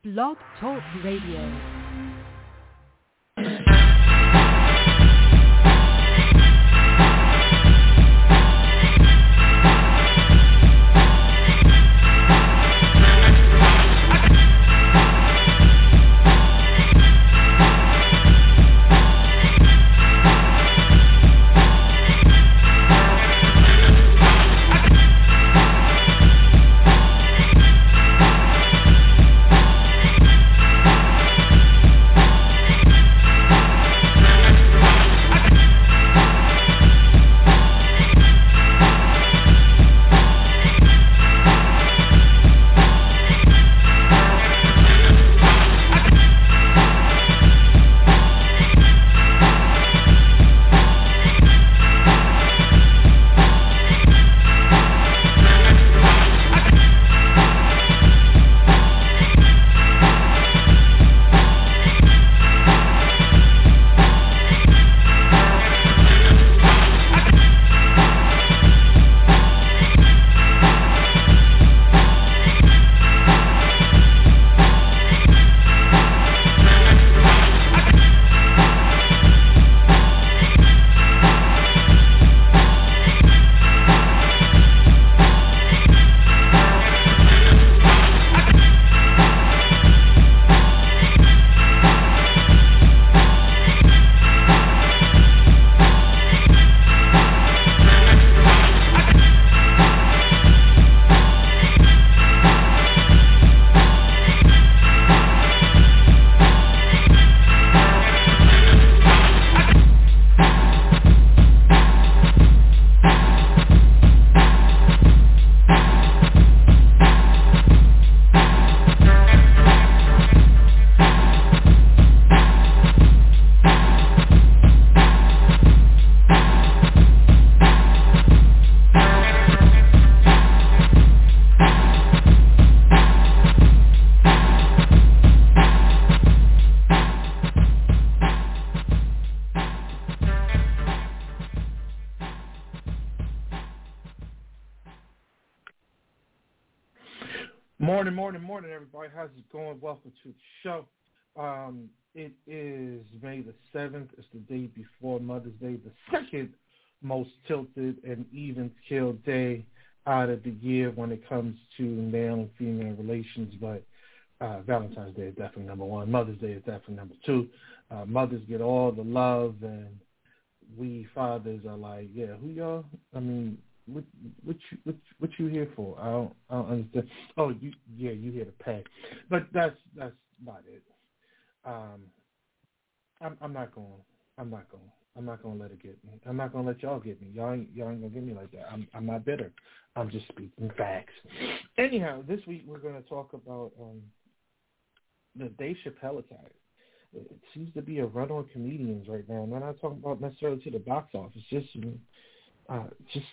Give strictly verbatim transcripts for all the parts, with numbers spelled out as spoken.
Blog Talk Radio. Morning, morning, morning, everybody. How's it going? Welcome to the show. Um, it is May the seventh. It's the day before Mother's Day, the second most tilted and even-keeled day out of the year when it comes to male and female relations. But uh, Valentine's Day is definitely number one. Mother's Day is definitely number two. Uh, mothers get all the love, and we fathers are like, yeah, who y'all? I mean, What what you what, what you here for? I don't I don't understand. Oh, you yeah, you here to pay, but that's that's about it. Um, I'm I'm not going. I'm not going. I'm not going to let it get me. I'm not going to let y'all get me. Y'all ain't y'all ain't gonna get me like that. I'm I'm not bitter. I'm just speaking facts. Anyhow, this week we're going to talk about um, the Dave Chappelle attack. It seems to be a run on comedians right now. I'm not talking about necessarily to the box office. Just uh, just.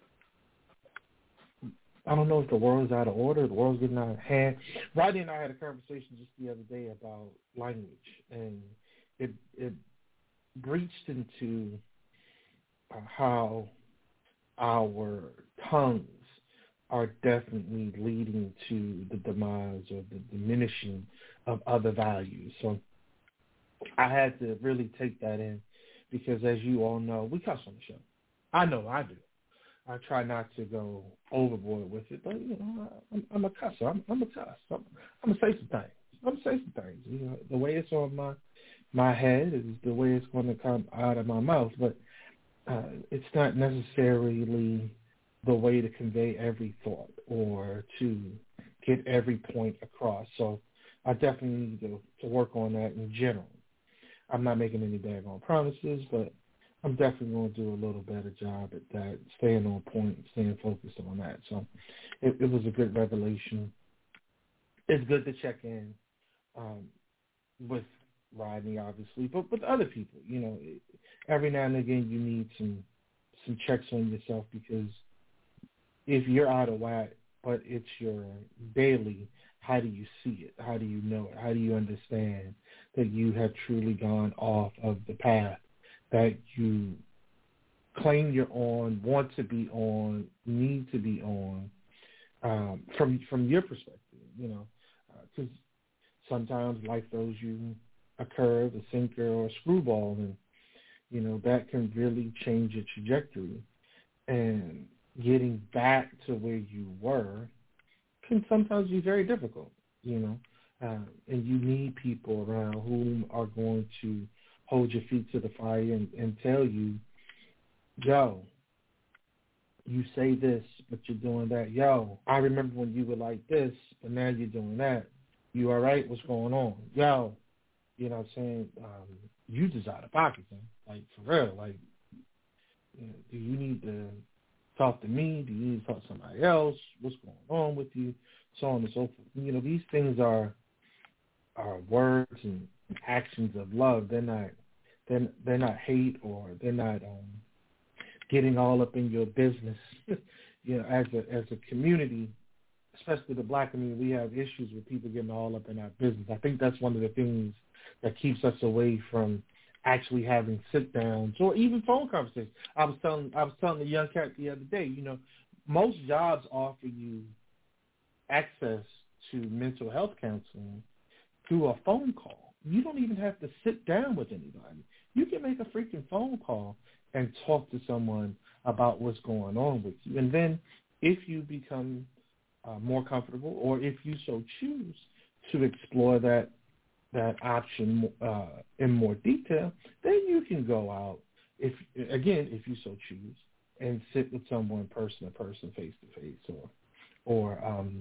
I don't know if the world's out of order, the world's getting out of hand. Rodney and I had a conversation just the other day about language, and it it breached into uh, how our tongues are definitely leading to the demise or the diminishing of other values. So I had to really take that in because, as you all know, we cuss on the show. I know I do. I try not to go overboard with it, but, you know, I'm, I'm a cusser. I'm, I'm a cuss. I'm, I'm going to say some things. I'm going to say some things. You know, the way it's on my my head is the way it's going to come out of my mouth, but uh, it's not necessarily the way to convey every thought or to get every point across. So I definitely need to, to work on that in general. I'm not making any daggone promises, but I'm definitely going to do a little better job at that, staying on point, staying focused on that. So it, it was a good revelation. It's good to check in um, with Rodney, obviously, but with other people. You know, it, every now and again you need some some checks on yourself, because if you're out of whack, but it's your daily, how do you see it? How do you know it? How do you understand that you have truly gone off of the path that you claim you're on, want to be on, need to be on, um, from from your perspective, you know, because uh, sometimes life throws you a curve, a sinker, or a screwball, and you know that can really change your trajectory. And getting back to where you were can sometimes be very difficult, you know. Uh, and you need people around whom are going to hold your feet to the fire and, and tell you, yo, you say this, but you're doing that. Yo, I remember when you were like this, but now you're doing that. You all right? What's going on? Yo, you know what I'm saying? Um, you just out of pocket, man. Like, for real. Like, you know, do you need to talk to me? Do you need to talk to somebody else? What's going on with you? So on and so forth. You know, these things are are words and actions of love. They're not they're, they're not hate, or they're not um, getting all up in your business. You know, as a as a community, especially the black community, we have issues with people getting all up in our business. I think that's one of the things that keeps us away from actually having sit downs or even phone conversations. I was telling I was telling the young cat the other day, you know, most jobs offer you access to mental health counseling through a phone call. You don't even have to sit down with anybody. You can make a freaking phone call and talk to someone about what's going on with you. And then if you become uh, more comfortable, or if you so choose to explore that that option uh, in more detail, then you can go out, if again, if you so choose, and sit with someone person to person, face to face, or or um,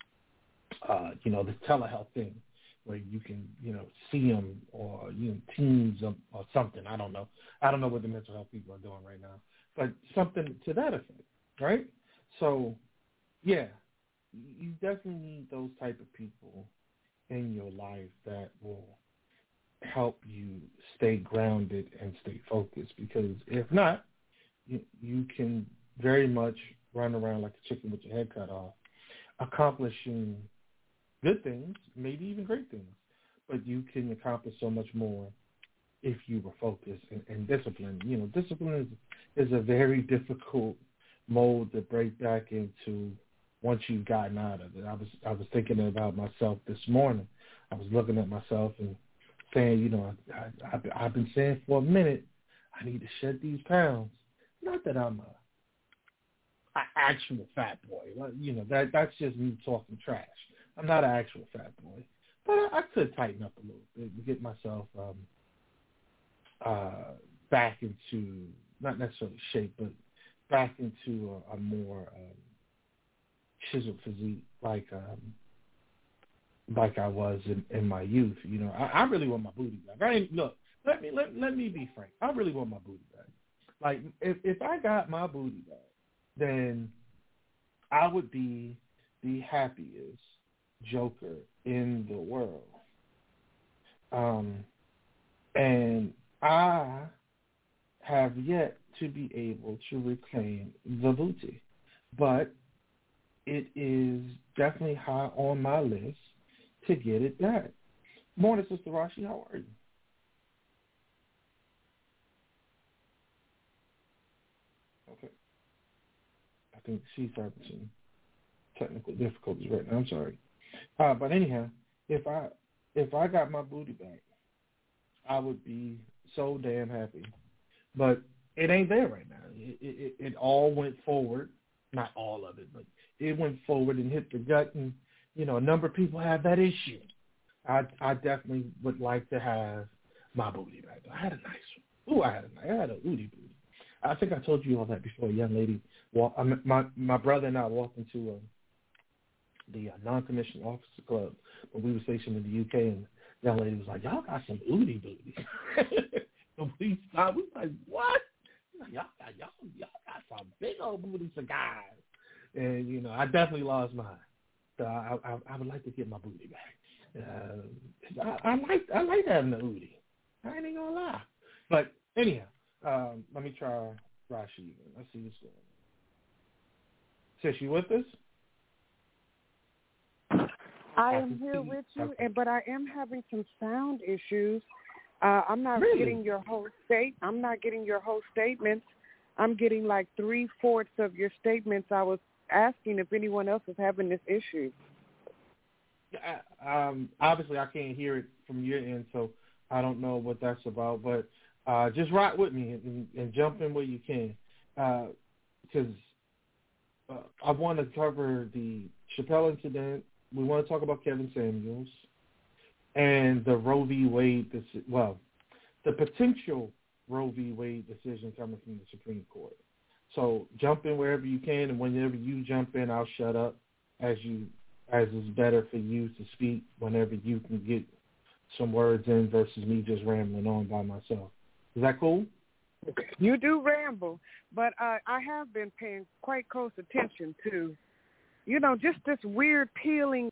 uh, you know, the telehealth thing, where you can, you know, see them, or, you know, Teams or, or something. I don't know. I don't know what the mental health people are doing right now, but something to that effect, right? So, yeah, you definitely need those type of people in your life that will help you stay grounded and stay focused, because if not, you, you can very much run around like a chicken with your head cut off, accomplishing good things, maybe even great things, but you can accomplish so much more if you were focused and, and disciplined. You know, discipline is, is a very difficult mold to break back into once you've gotten out of it. I was I was thinking about myself this morning. I was looking at myself and saying, you know, I, I, I've been saying for a minute, I need to shed these pounds. Not that I'm a, a actual fat boy. You know, that that's just me talking trash. I'm not an actual fat boy, but I, I could tighten up a little bit to get myself um, uh, back into, not necessarily shape, but back into a, a more um, chiseled physique, like um, like I was in, in my youth. You know, I, I really want my booty back. I ain't, look, let me let, let me be frank. I really want my booty back. Like, if if I got my booty back, then I would be the happiest Joker in the world. Um, and I have yet to be able to reclaim the booty, but it is definitely high on my list to get it back. Morning, Sister Rashi. How are you? Okay. I think she's having some technical difficulties right now. I'm sorry. Uh, but anyhow, if I if I got my booty back, I would be so damn happy. But it ain't there right now. It, it, it all went forward. Not all of it, but it went forward and hit the gut. And, you know, a number of people have that issue. I I definitely would like to have my booty back. I had a nice one. Ooh, I had a nice, I had a booty booty. I think I told you all that before. A young lady, walk, I mean, my my brother and I walked into a, the uh, non-commissioned officer club when we were stationed in the U K, and the young lady was like, "Y'all got some booty booty." And we stopped. We was like, "What?" Like, y'all got y'all y'all got some big old booty cigars. And you know, I definitely lost mine. So I I, I would like to get my booty back. Uh, I, I like I like having the booty. I ain't gonna lie. But anyhow, um, let me try Rashi. Let's see what's going on. Is she with us? I am here with you, and but I am having some sound issues. Uh, I'm not really? getting your whole state. I'm not getting your whole statements. I'm getting like three fourths of your statements. I was asking if anyone else is having this issue. I, um, obviously, I can't hear it from your end, so I don't know what that's about. But uh, just ride with me and, and jump in where you can, because uh, uh, I want to cover the Chappelle incident. We want to talk about Kevin Samuels and the Roe v. Wade. Deci- well, the potential Roe v. Wade decision coming from the Supreme Court. So jump in wherever you can, and whenever you jump in, I'll shut up as you as is better for you to speak whenever you can get some words in versus me just rambling on by myself. Is that cool? You do ramble, but uh, I have been paying quite close attention to, you know, just this weird peeling.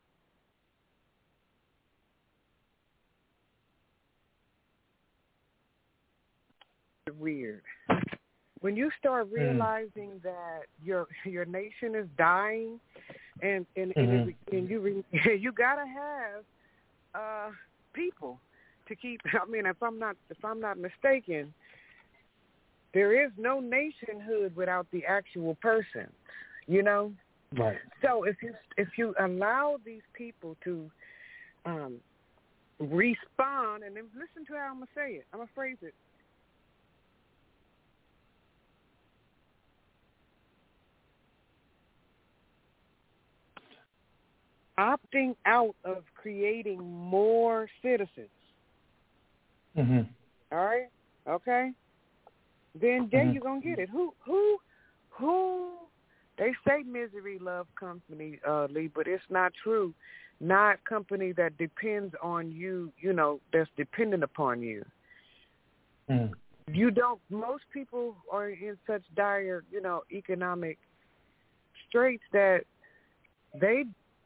Weird. When you start realizing mm. that your your nation is dying, and and, mm-hmm. and, it, and you you gotta have uh, people to keep. I mean, if I'm not if I'm not mistaken, there is no nationhood without the actual person. You know. Right. So if you if you allow these people to um, respond, and then listen to how I'm gonna say it. I'm gonna phrase it. Opting out of creating more citizens. Mm-hmm. All right? Okay? Then then mm-hmm. you're going to get it. Who, who, who, they say misery love company, uh, Lee, but it's not true. Not company that depends on you, you know, that's dependent upon you. Mm. You don't, most people are in such dire, you know, economic straits that they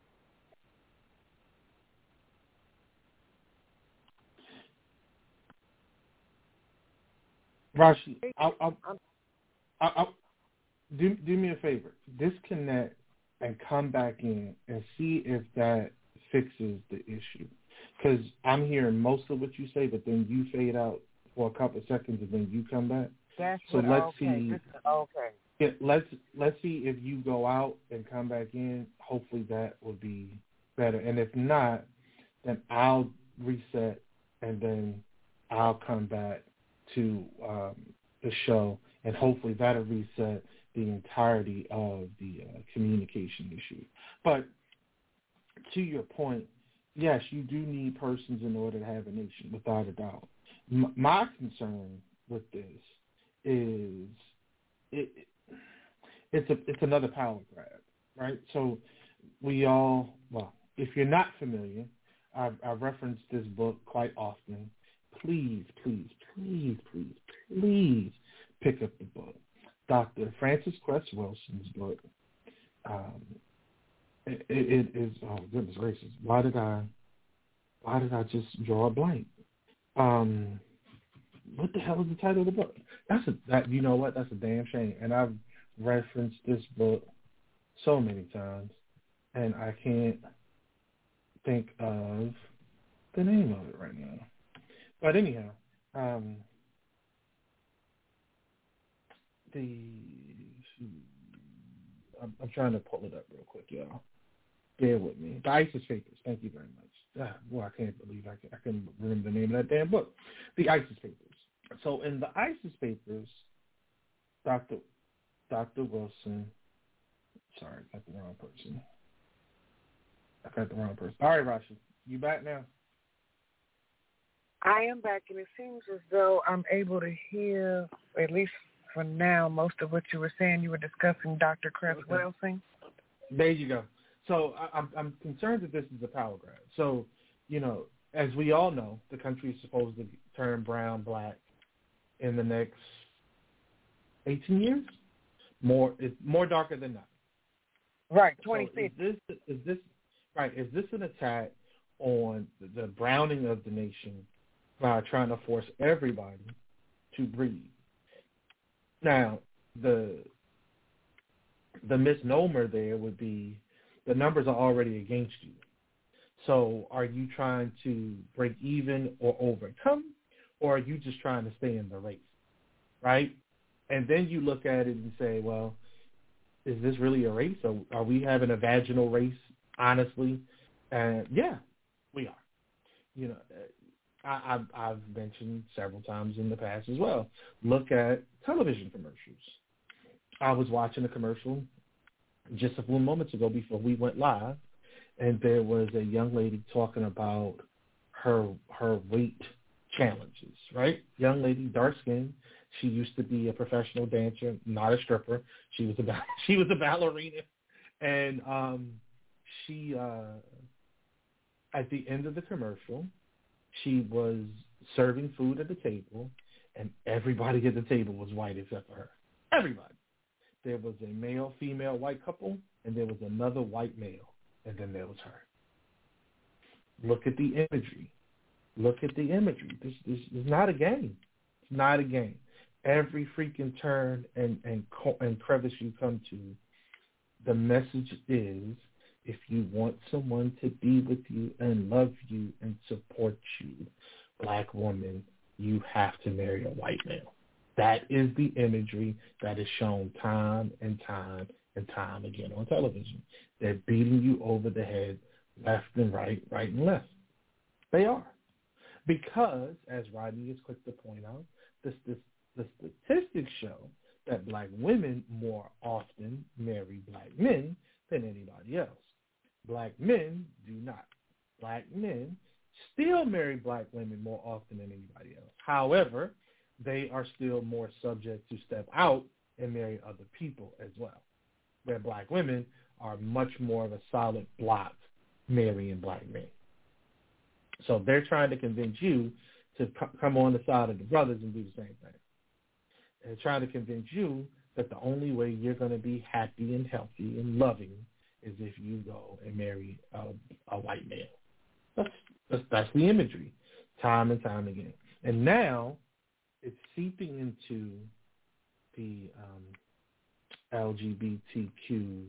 Rashi, I'll, I'll, I'll, I'll, do, do me a favor. Disconnect and come back in and see if that fixes the issue. Because I'm hearing most of what you say, but then you fade out for a couple of seconds and then you come back. That's so what, let's okay. see. Okay. Yeah, let's let's see if you go out and come back in. Hopefully that will be better. And if not, then I'll reset and then I'll come back to um, the show, and hopefully that'll reset the entirety of the uh, communication issue. But to your point, yes, you do need persons in order to have a nation, without a doubt. M- my concern with this is it, it, it's a it's another power grab, right? So we all, well, if you're not familiar, I've, I've referenced this book quite often. Please, please, please, please, please pick up the book. Doctor Frances Cress Welsing's book. Um, it, it is, oh, goodness gracious, why did I, why did I just draw a blank? Um, what the hell is the title of the book? That's a, that, you know what, that's a damn shame. And I've referenced this book so many times, and I can't think of the name of it right now. But anyhow, um, the I'm, I'm trying to pull it up real quick, y'all. Bear with me. The ISIS Papers. Thank you very much. Ah, boy, I can't believe I can I couldn't remember the name of that damn book. The ISIS Papers. So in the ISIS Papers, Doctor Doctor Wilson. Sorry, I got the wrong person. I got the wrong person. All right, Rashi, you back now? I am back, and it seems as though I'm able to hear, at least for now, most of what you were saying. You were discussing Doctor Cress okay. Welsing. There you go. So I, I'm, I'm concerned that this is a power grab. So, you know, as we all know, the country is supposed to turn brown, black in the next eighteen years. More, it's more darker than that. Right, twenty fifty. So is this, is this right? Is this an attack on the browning of the nation by trying to force everybody to breed? Now, the the misnomer there would be the numbers are already against you. So are you trying to break even or overcome, or are you just trying to stay in the race, right? And then you look at it and say, well, is this really a race? Or are we having a vaginal race, honestly, And yeah, we are. You know, I, I've, I've mentioned several times in the past as well. Look at television commercials. I was watching a commercial just a few moments ago before we went live, and there was a young lady talking about her her weight challenges, right? Young lady, dark skin. She used to be a professional dancer, not a stripper. She was a she was a ballerina, and um, she uh, at the end of the commercial, she was serving food at the table, and everybody at the table was white except for her. Everybody. There was a male, female, white couple, and there was another white male, and then there was her. Look at the imagery. Look at the imagery. This, this is not a game. It's not a game. Every freaking turn and, and, and crevice you come to, the message is, if you want someone to be with you and love you and support you, black woman, you have to marry a white male. That is the imagery that is shown time and time and time again on television. They're beating you over the head left and right, right and left. They are. Because, as Rodney is quick to point out, this, this, the statistics show that black women more often marry black men than anybody else. Black men do not. Black men still marry black women more often than anybody else. However, they are still more subject to step out and marry other people as well, where black women are much more of a solid block marrying black men. So they're trying to convince you to come on the side of the brothers and do the same thing. They're trying to convince you that the only way you're going to be happy and healthy and loving is if you go and marry a, a white male. That's, that's that's the imagery, time and time again. And now it's seeping into the um, L G B T Q,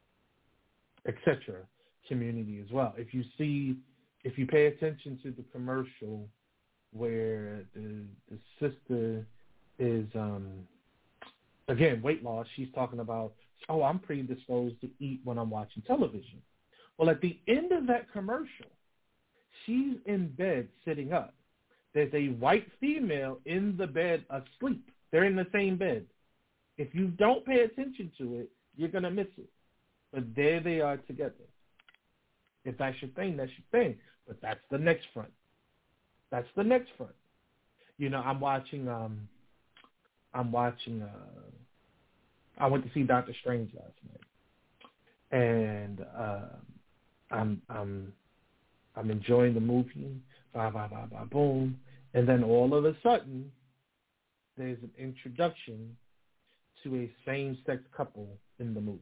et cetera community as well. If you see, if you pay attention to the commercial where the the sister is, um, again, weight loss, she's talking about, oh, I'm predisposed to eat when I'm watching television. Well, at the end of that commercial, she's in bed sitting up. There's a white female in the bed asleep. They're in the same bed. If you don't pay attention to it, you're going to miss it. But there they are together. If that's your thing, that's your thing. But that's the next front. That's the next front. You know, I'm watching, um, I'm watching, uh, I went to see Doctor Strange last night. And uh, I'm, I'm, I'm enjoying the movie. Blah, blah, blah, blah, boom. And then all of a sudden, there's an introduction to a same-sex couple in the movie.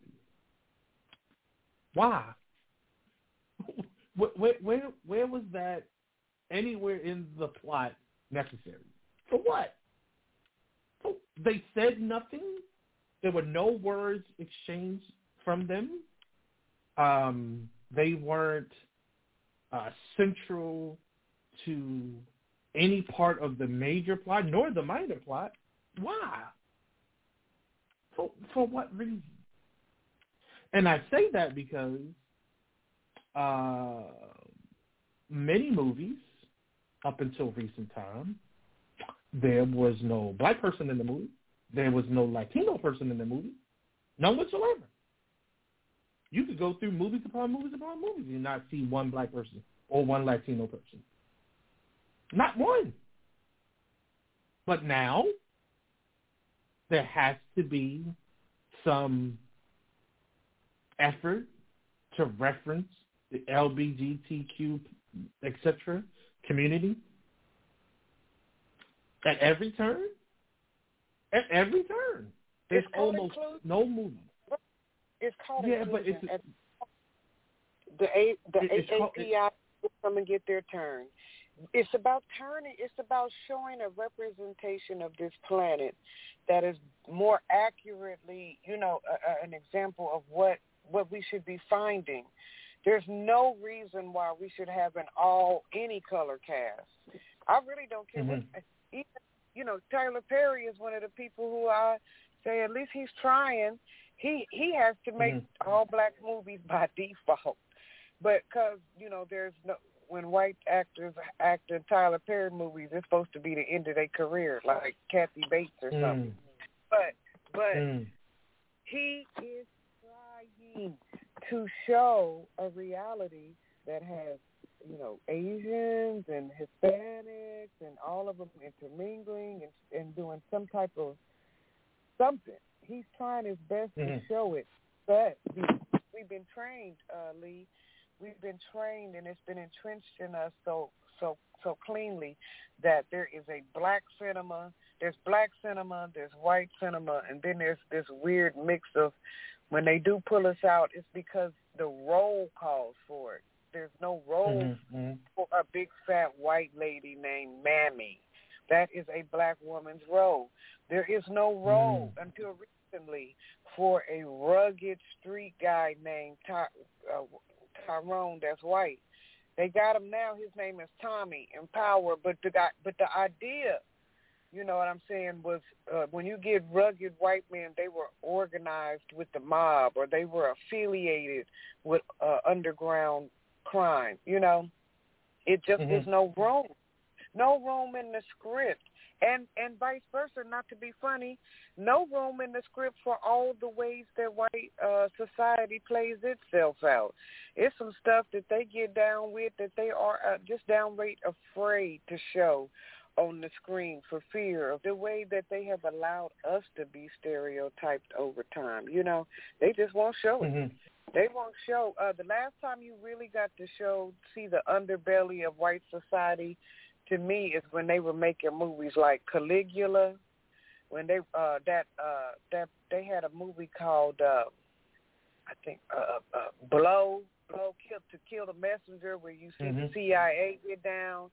Why? Where, where, where was that anywhere in the plot necessary? For what? They said nothing. There were no words exchanged from them. Um, they weren't uh, central to any part of the major plot, nor the minor plot. Why? For, for what reason? And I say that because uh, many movies, up until recent time, there was no black person in the movie. There was no Latino person in the movie. None whatsoever. You could go through movies upon movies upon movies and not see one black person or one Latino person. Not one. But now, there has to be some effort to reference the L G B T Q, et cetera community at every turn. At every turn. There's almost inclusion. No movie. It's called yeah, but it's a, the A, the it's A A P I will come and get their turn. It's about turning. It's about showing a representation of this planet that is more accurately, you know, a, a, an example of what, what we should be finding. There's no reason why we should have an all any color cast. I really don't care. Mm-hmm. What, even, you know, Tyler Perry is one of the people who I say at least he's trying. He he has to make mm-hmm. all black movies by default. but because you know, there's no when white actors act in Tyler Perry movies, it's supposed to be the end of their career, like Kathy Bates or mm. something. But but mm. he is trying to show a reality that has, you know, Asians and Hispanics and all of them intermingling and, and doing some type of something. He's trying his best mm-hmm. to show it, but we, we've been trained, uh, Lee. We've been trained, and it's been entrenched in us so so so cleanly that there is a black cinema, there's black cinema, there's white cinema, and then there's this weird mix of when they do pull us out, it's because the role calls for it. There's no role mm-hmm. for a big fat white lady named Mammy. That is a black woman's role. There is no role mm. until recently for a rugged street guy named Ty, uh, Tyrone that's white. They got him now. His name is Tommy in Power. But the guy, but the idea, you know what I'm saying, was uh, when you get rugged white men, they were organized with the mob or they were affiliated with uh, underground crime. You know, it just mm-hmm. is no room, no room in the script. And and vice versa, not to be funny, no room in the script for all the ways that white uh, society plays itself out. It's some stuff that they get down with that they are uh, just downright afraid to show on the screen for fear of the way that they have allowed us to be stereotyped over time. You know, they just won't show it. Mm-hmm. They won't show. Uh, the last time you really got to show, see the underbelly of white society, to me, is when they were making movies like Caligula, when they uh, that uh, that they had a movie called uh, I think uh, uh, Blow, Blow Kill to Kill the Messenger, where you see mm-hmm. the C I A get down.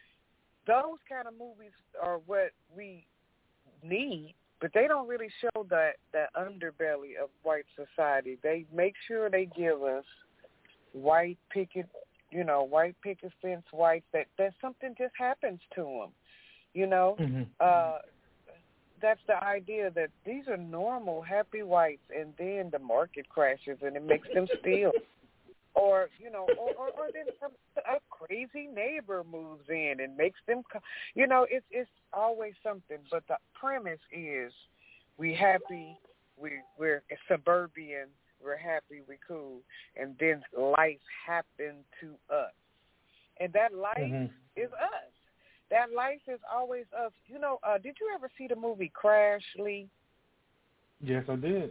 Those kind of movies are what we need, but they don't really show that that underbelly of white society. They make sure they give us white picket. You know, white picket fence whites, that, that something just happens to them, you know. Mm-hmm. Uh, that's the idea that these are normal, happy whites, and then the market crashes and it makes them steal. Or, you know, or, or, or then some, a crazy neighbor moves in and makes them, you know, it's, it's always something. But the premise is we happy, we, we're suburban, we're happy, we're cool, and then life happened to us. And that life mm-hmm. is us. That life is always us. You know, uh, did you ever see the movie Crash, Lee? Yes, I did.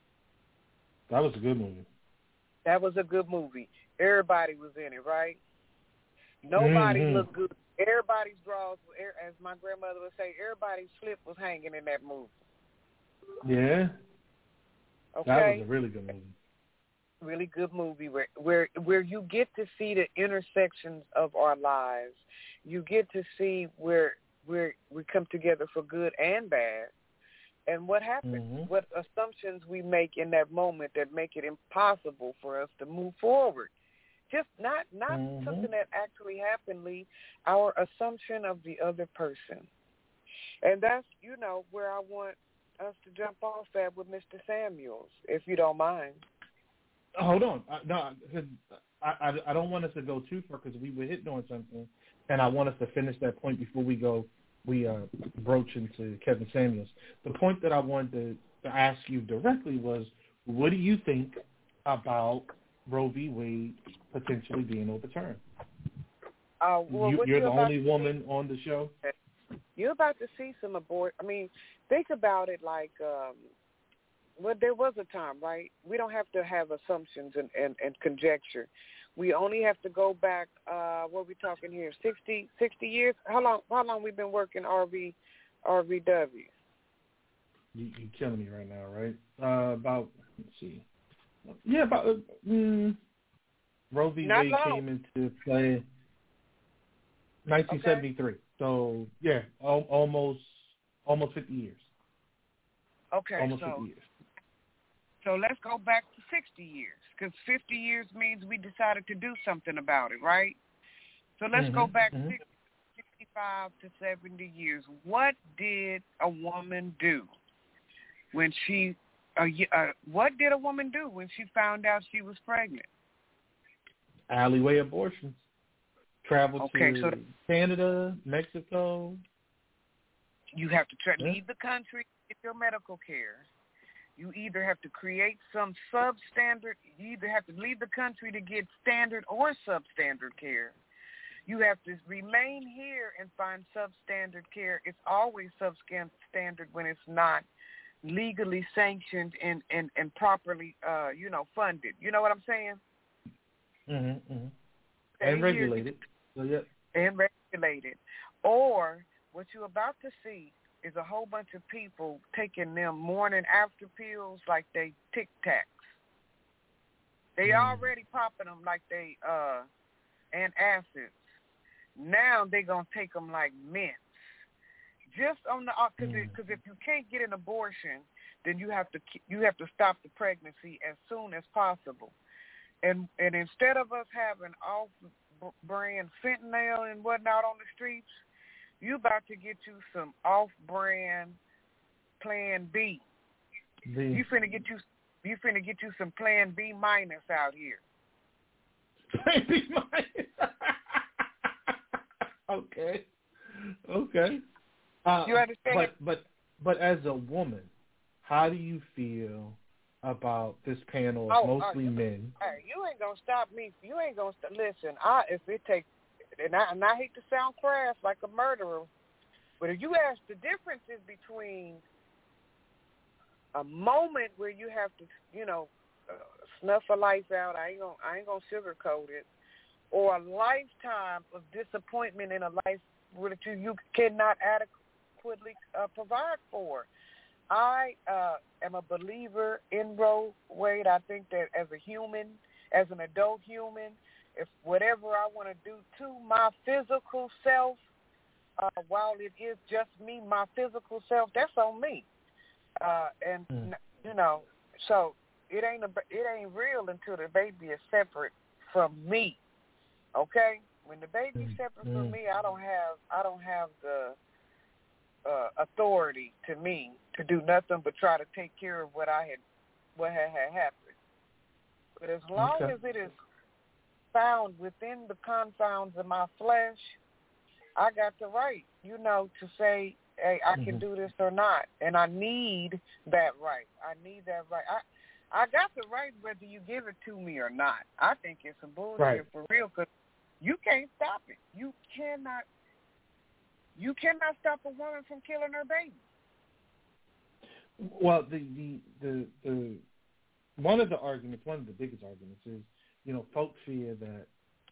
That was a good movie. That was a good movie. Everybody was in it, right? Nobody mm-hmm. looked good. Everybody's draws, as my grandmother would say, everybody's slip was hanging in that movie. Yeah. Okay. That was a really good movie. Really good movie where where where you get to see the intersections of our lives. You get to see where where we come together for good and bad, and what happens, mm-hmm. what assumptions we make in that moment that make it impossible for us to move forward. Just not not mm-hmm. something that actually happened, Lee. Our assumption of the other person, and that's you know where I want us to jump off at with Mister Samuels, if you don't mind. Hold on. I, no, I, I, I don't want us to go too far because we were hitting on something, and I want us to finish that point before we go, we uh, broach into Kevin Samuels. The point that I wanted to, to ask you directly was, what do you think about Roe v. Wade potentially being overturned? Uh, well, you, you're the only see, woman on the show? You're about to see some abort. I mean, think about it like, um, well, there was a time, right? We don't have to have assumptions and, and, and conjecture. We only have to go back, uh, what are we talking here, sixty, sixty years? How long How long we been working R V, R V W? You, you're killing me right now, right? Uh, about, let's see. Yeah, about, uh, mm, Roe v. Not Wade long. came into play nineteen seventy-three. Okay. So, yeah, al- almost almost fifty years. Okay, almost so, fifty years. So let's go back to sixty years, because fifty years means we decided to do something about it, right? So let's mm-hmm, go back mm-hmm. sixty, sixty-five to seventy years. What did a woman do when she, uh, uh, what did a woman do when she found out she was pregnant? alleyway abortions. Travel okay, to so Canada, Mexico. You have to tra- yeah. leave the country to get your medical care. You either have to create some substandard, you either have to leave the country to get standard or substandard care. You have to remain here and find substandard care. It's always substandard when it's not legally sanctioned and, and, and properly, uh, you know, funded. You know what I'm saying? Mm-hmm, mm-hmm. And regulated. So, yeah. And regulated. Or what you're about to see is a whole bunch of people taking them morning after pills like they Tic Tacs. They mm. already popping them like they uh, antacids. Now they're going to take them like mints. Just on the because mm. if you can't get an abortion, then you have to you have to stop the pregnancy as soon as possible. And and instead of us having off-brand fentanyl and whatnot on the streets, you about to get you some off-brand Plan B. B. You finna get you you finna get you some Plan B minus out here. Plan B minus. Okay. Okay. Uh, you understand? But but but as a woman, how do you feel about this panel of oh, mostly oh, men? Hey, you ain't gonna stop me. You ain't gonna st- listen. I if it takes, and I, and I hate to sound crass like a murderer, but if you ask the differences between a moment where you have to, you know, uh, snuff a life out, I ain't gonna I ain't gonna sugarcoat it, or a lifetime of disappointment in a life that you, you cannot adequately uh, provide for. I uh, am a believer in Roe Wade. I think that as a human, as an adult human, if whatever I want to do to my physical self, uh, while it is just me, my physical self, that's on me. Uh, and mm. you know, so it ain't a, it ain't real until the baby is separate from me. Okay, when the baby's mm. separate mm. from me, I don't have I don't have the uh, authority to me to do nothing but try to take care of what I had what had, had happened. But as long okay. as it is found within the confines of my flesh, I got the right, you know, to say, hey, I can mm-hmm. do this or not. And I need that right. I need that right. I I got the right whether you give it to me or not. I think it's some bullshit right. for real because you can't stop it. You cannot you cannot stop a woman from killing her baby. Well, the, the, the, the one of the arguments, one of the biggest arguments is, you know, folks fear that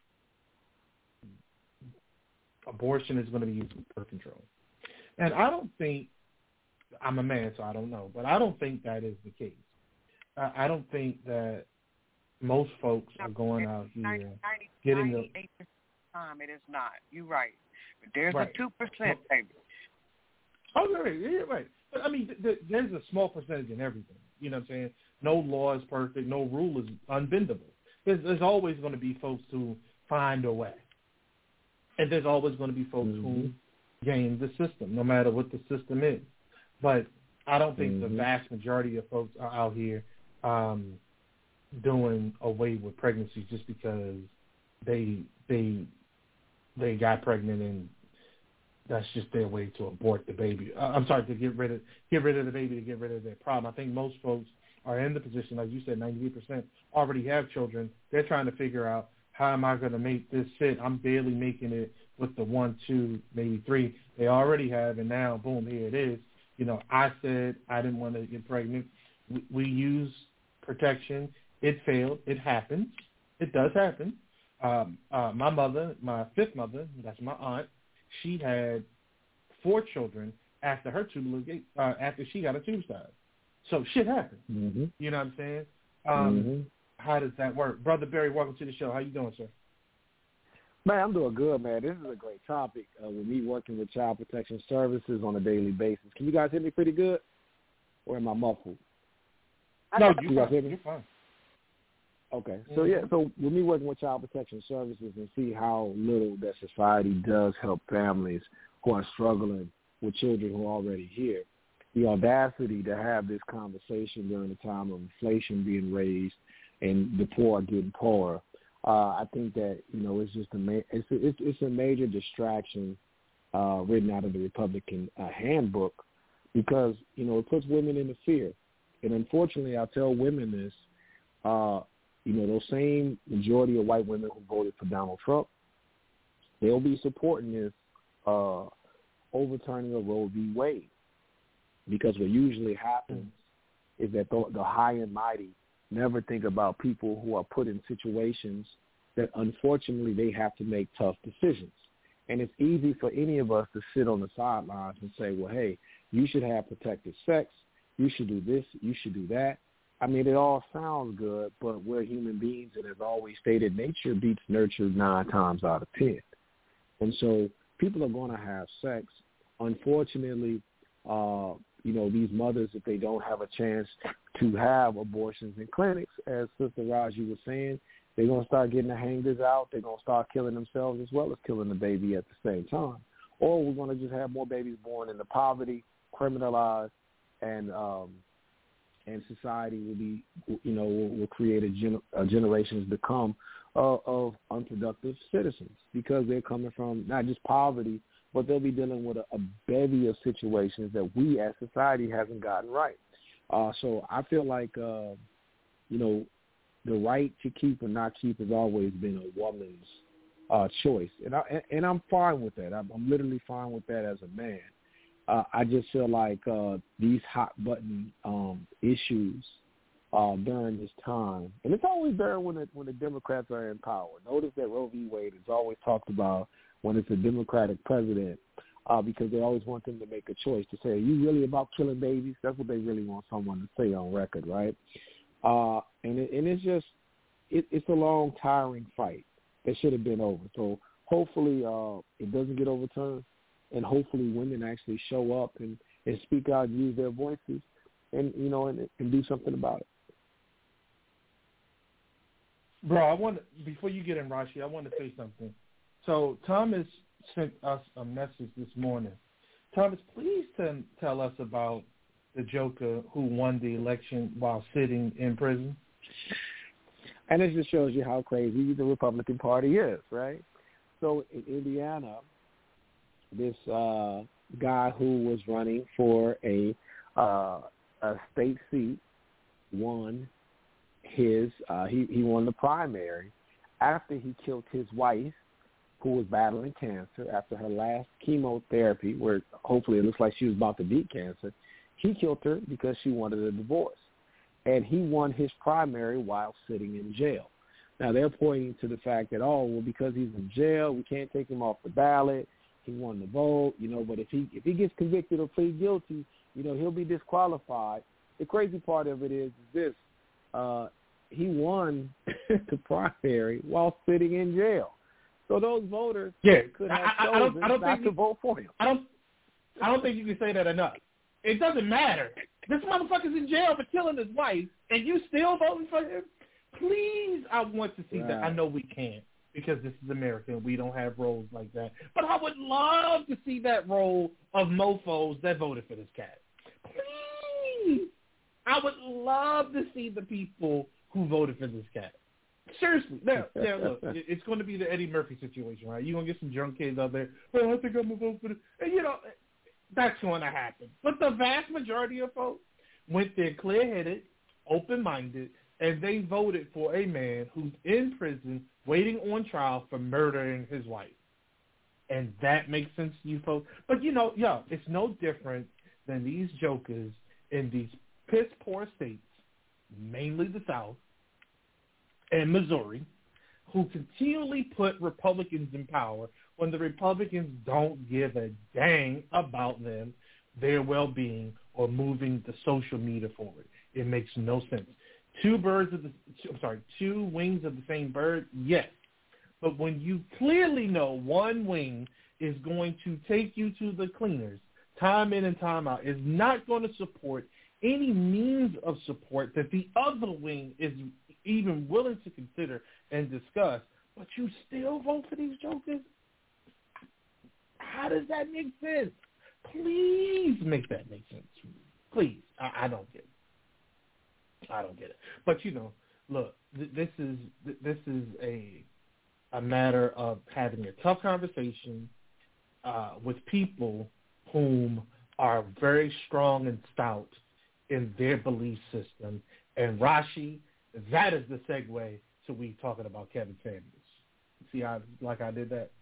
abortion is going to be used for birth control. And I don't think, I'm a man, so I don't know, but I don't think that is the case. I, I don't think that most folks are going out here ninety, getting the... ninety-eight percent of the time it is not. You're right. But there's right. a two percent, baby. Oh, right, yeah, right. But, I mean, th- th- there's a small percentage in everything. You know what I'm saying? No law is perfect. No rule is unbendable. There's, there's always going to be folks who find a way. And there's always going to be folks mm-hmm. who game the system, no matter what the system is. But I don't think mm-hmm. the vast majority of folks are out here um, doing away with pregnancy just because they they they got pregnant and that's just their way to abort the baby. Uh, I'm sorry, to get rid of get rid of the baby to get rid of their problem. I think most folks are in the position, like you said, ninety-eight percent already have children. They're trying to figure out, how am I going to make this fit? I'm barely making it with the one, two, maybe three they already have, and now, boom, here it is. You know, I said I didn't want to get pregnant. We, we use protection. It failed. It happens. It does happen. Um, uh, my mother, my fifth mother, that's my aunt, she had four children after her tubal uh, after she got a tube size. So shit happens. Mm-hmm. You know what I'm saying? Um, mm-hmm. How does that work? Brother Barry, welcome to the show. How you doing, sir? Man, I'm doing good, man. This is a great topic. Uh, with me working with Child Protection Services on a daily basis. Can you guys hear me pretty good? Or am I muffled? No, you, you guys hear me? You're fine. Okay. So, yeah, so with me working with Child Protection Services and see how little that society does help families who are struggling with children who are already here, the audacity to have this conversation during a time of inflation being raised and the poor are getting poorer, Uh, I think that, you know, it's just a ma- it's a, it's, it's a major distraction uh, written out of the Republican uh, handbook because, you know, it puts women into fear. And unfortunately, I tell women this, uh, you know, those same majority of white women who voted for Donald Trump, they'll be supporting this uh, overturning of Roe v. Wade, because what usually happens is that the, the high and mighty never think about people who are put in situations that unfortunately they have to make tough decisions. And it's easy for any of us to sit on the sidelines and say, well, hey, you should have protected sex, you should do this, you should do that. I mean, it all sounds good, but we're human beings, and as always stated, nature beats nurture nine times out of ten. And so people are going to have sex. Unfortunately, uh, you know, these mothers, if they don't have a chance to have abortions in clinics, as Sister Raji was saying, they're going to start getting the hangers out. They're going to start killing themselves as well as killing the baby at the same time. Or we're going to just have more babies born into poverty, criminalized, and um, and society will be, you know, will, will create a, gen- a generations to come uh, of unproductive citizens, because they're coming from not just poverty, but they'll be dealing with a, a bevy of situations that we as society hasn't gotten right. Uh, so I feel like, uh, you know, the right to keep or not keep has always been a woman's uh, choice, and I and I'm fine with that. I'm, I'm literally fine with that as a man. Uh, I just feel like uh, these hot button um, issues uh, during this time, and it's always there when the, when the Democrats are in power. Notice that Roe v. Wade is always talked about when it's a Democratic president, uh, because they always want them to make a choice to say, are you really about killing babies? That's what they really want someone to say on record, right? Uh, and, it, and it's just, it, it's a long, tiring fight that should have been over. So hopefully uh, it doesn't get overturned, and hopefully women actually show up and, and speak out and use their voices and, you know, and, and do something about it. Bro, I want to, before you get in, Rashi, I want to say something. So Thomas sent us a message this morning. Thomas, please t- tell us about the Joker who won the election while sitting in prison. And it just shows you how crazy the Republican Party is, right? So in Indiana, this uh, guy who was running for a uh, a state seat won his uh, he he won the primary after he killed his wife, who was battling cancer after her last chemotherapy, where hopefully it looks like she was about to beat cancer. He killed her because she wanted a divorce, and he won his primary while sitting in jail. Now they're pointing to the fact that, oh, well, because he's in jail, we can't take him off the ballot. He won the vote, you know, but if he if he gets convicted or plead guilty, you know, he'll be disqualified. The crazy part of it is, is this, uh, he won the primary while sitting in jail. So those voters yeah, could have I, I, chosen I don't, I don't not think to you, vote for him. I don't, I don't think you can say that enough. It doesn't matter. This motherfucker's in jail for killing his wife, and you still voting for him? Please, I want to see right. that. I know we can't, because this is America and we don't have roles like that. But I would love to see that role of mofos that voted for this cat. Please. I would love to see the people who voted for this cat. Seriously. Now, now look, it's going to be the Eddie Murphy situation, right? You're going to get some drunk kids out there, oh, I think I'm going to vote for this. And, you know, that's going to happen. But the vast majority of folks went there clear-headed, open-minded, and they voted for a man who's in prison waiting on trial for murdering his wife. And that makes sense to you folks. But, you know, yo, it's no different than these jokers in these piss-poor states, mainly the South and Missouri, who continually put Republicans in power when the Republicans don't give a dang about them, their well-being, or moving the social media forward. It makes no sense. Two birds of the, I'm sorry, two wings of the same bird, yes. But when you clearly know one wing is going to take you to the cleaners, time in and time out, is not going to support any means of support that the other wing is even willing to consider and discuss, but you still vote for these jokers? How does that make sense? Please make that make sense. Please. I, I don't get it. I don't get it. But, you know, look, th- this is th- this is a a matter of having a tough conversation uh, with people whom are very strong and stout in their belief system. And Rashi, that is the segue to we talking about Kevin Samuels. See how like I did that?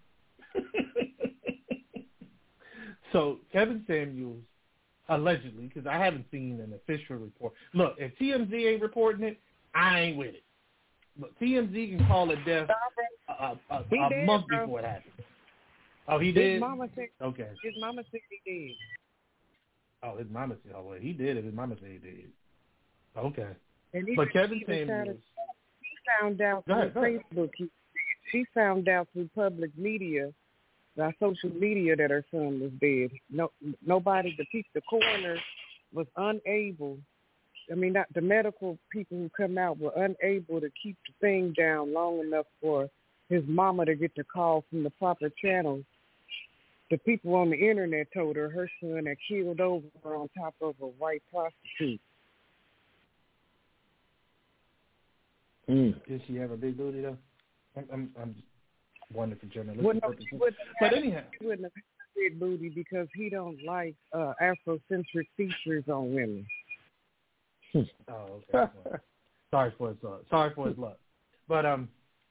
So Kevin Samuels, allegedly, because I haven't seen an official report. Look, if T M Z ain't reporting it, I ain't with it. Look, T M Z can call it death a, a, a, a did, month bro. before it happened. Oh, he His did? mama said, Okay. His mama said he did. Oh, his mama said, oh, well, he did it. His mama said he did. Okay. And he, But Kevin he Samuels. He found out Go through ahead, go ahead. Facebook. He, she found out through public media, by social media, that her son was dead. No, nobody, the people, the coroner was unable. I mean, not the medical people who come out were unable to keep the thing down long enough for his mama to get the call from the proper channels. The people on the internet told her her son had killed over on top of a white prostitute. Mm. Did she have a big booty, though? I'm, I'm, I'm just wondering for journalistic Wouldn't, purposes. wouldn't But have, anyhow. he wouldn't have had a big booty because he don't like uh, Afrocentric features on women. Oh, okay. Well, sorry for his uh, sorry for his luck. But um,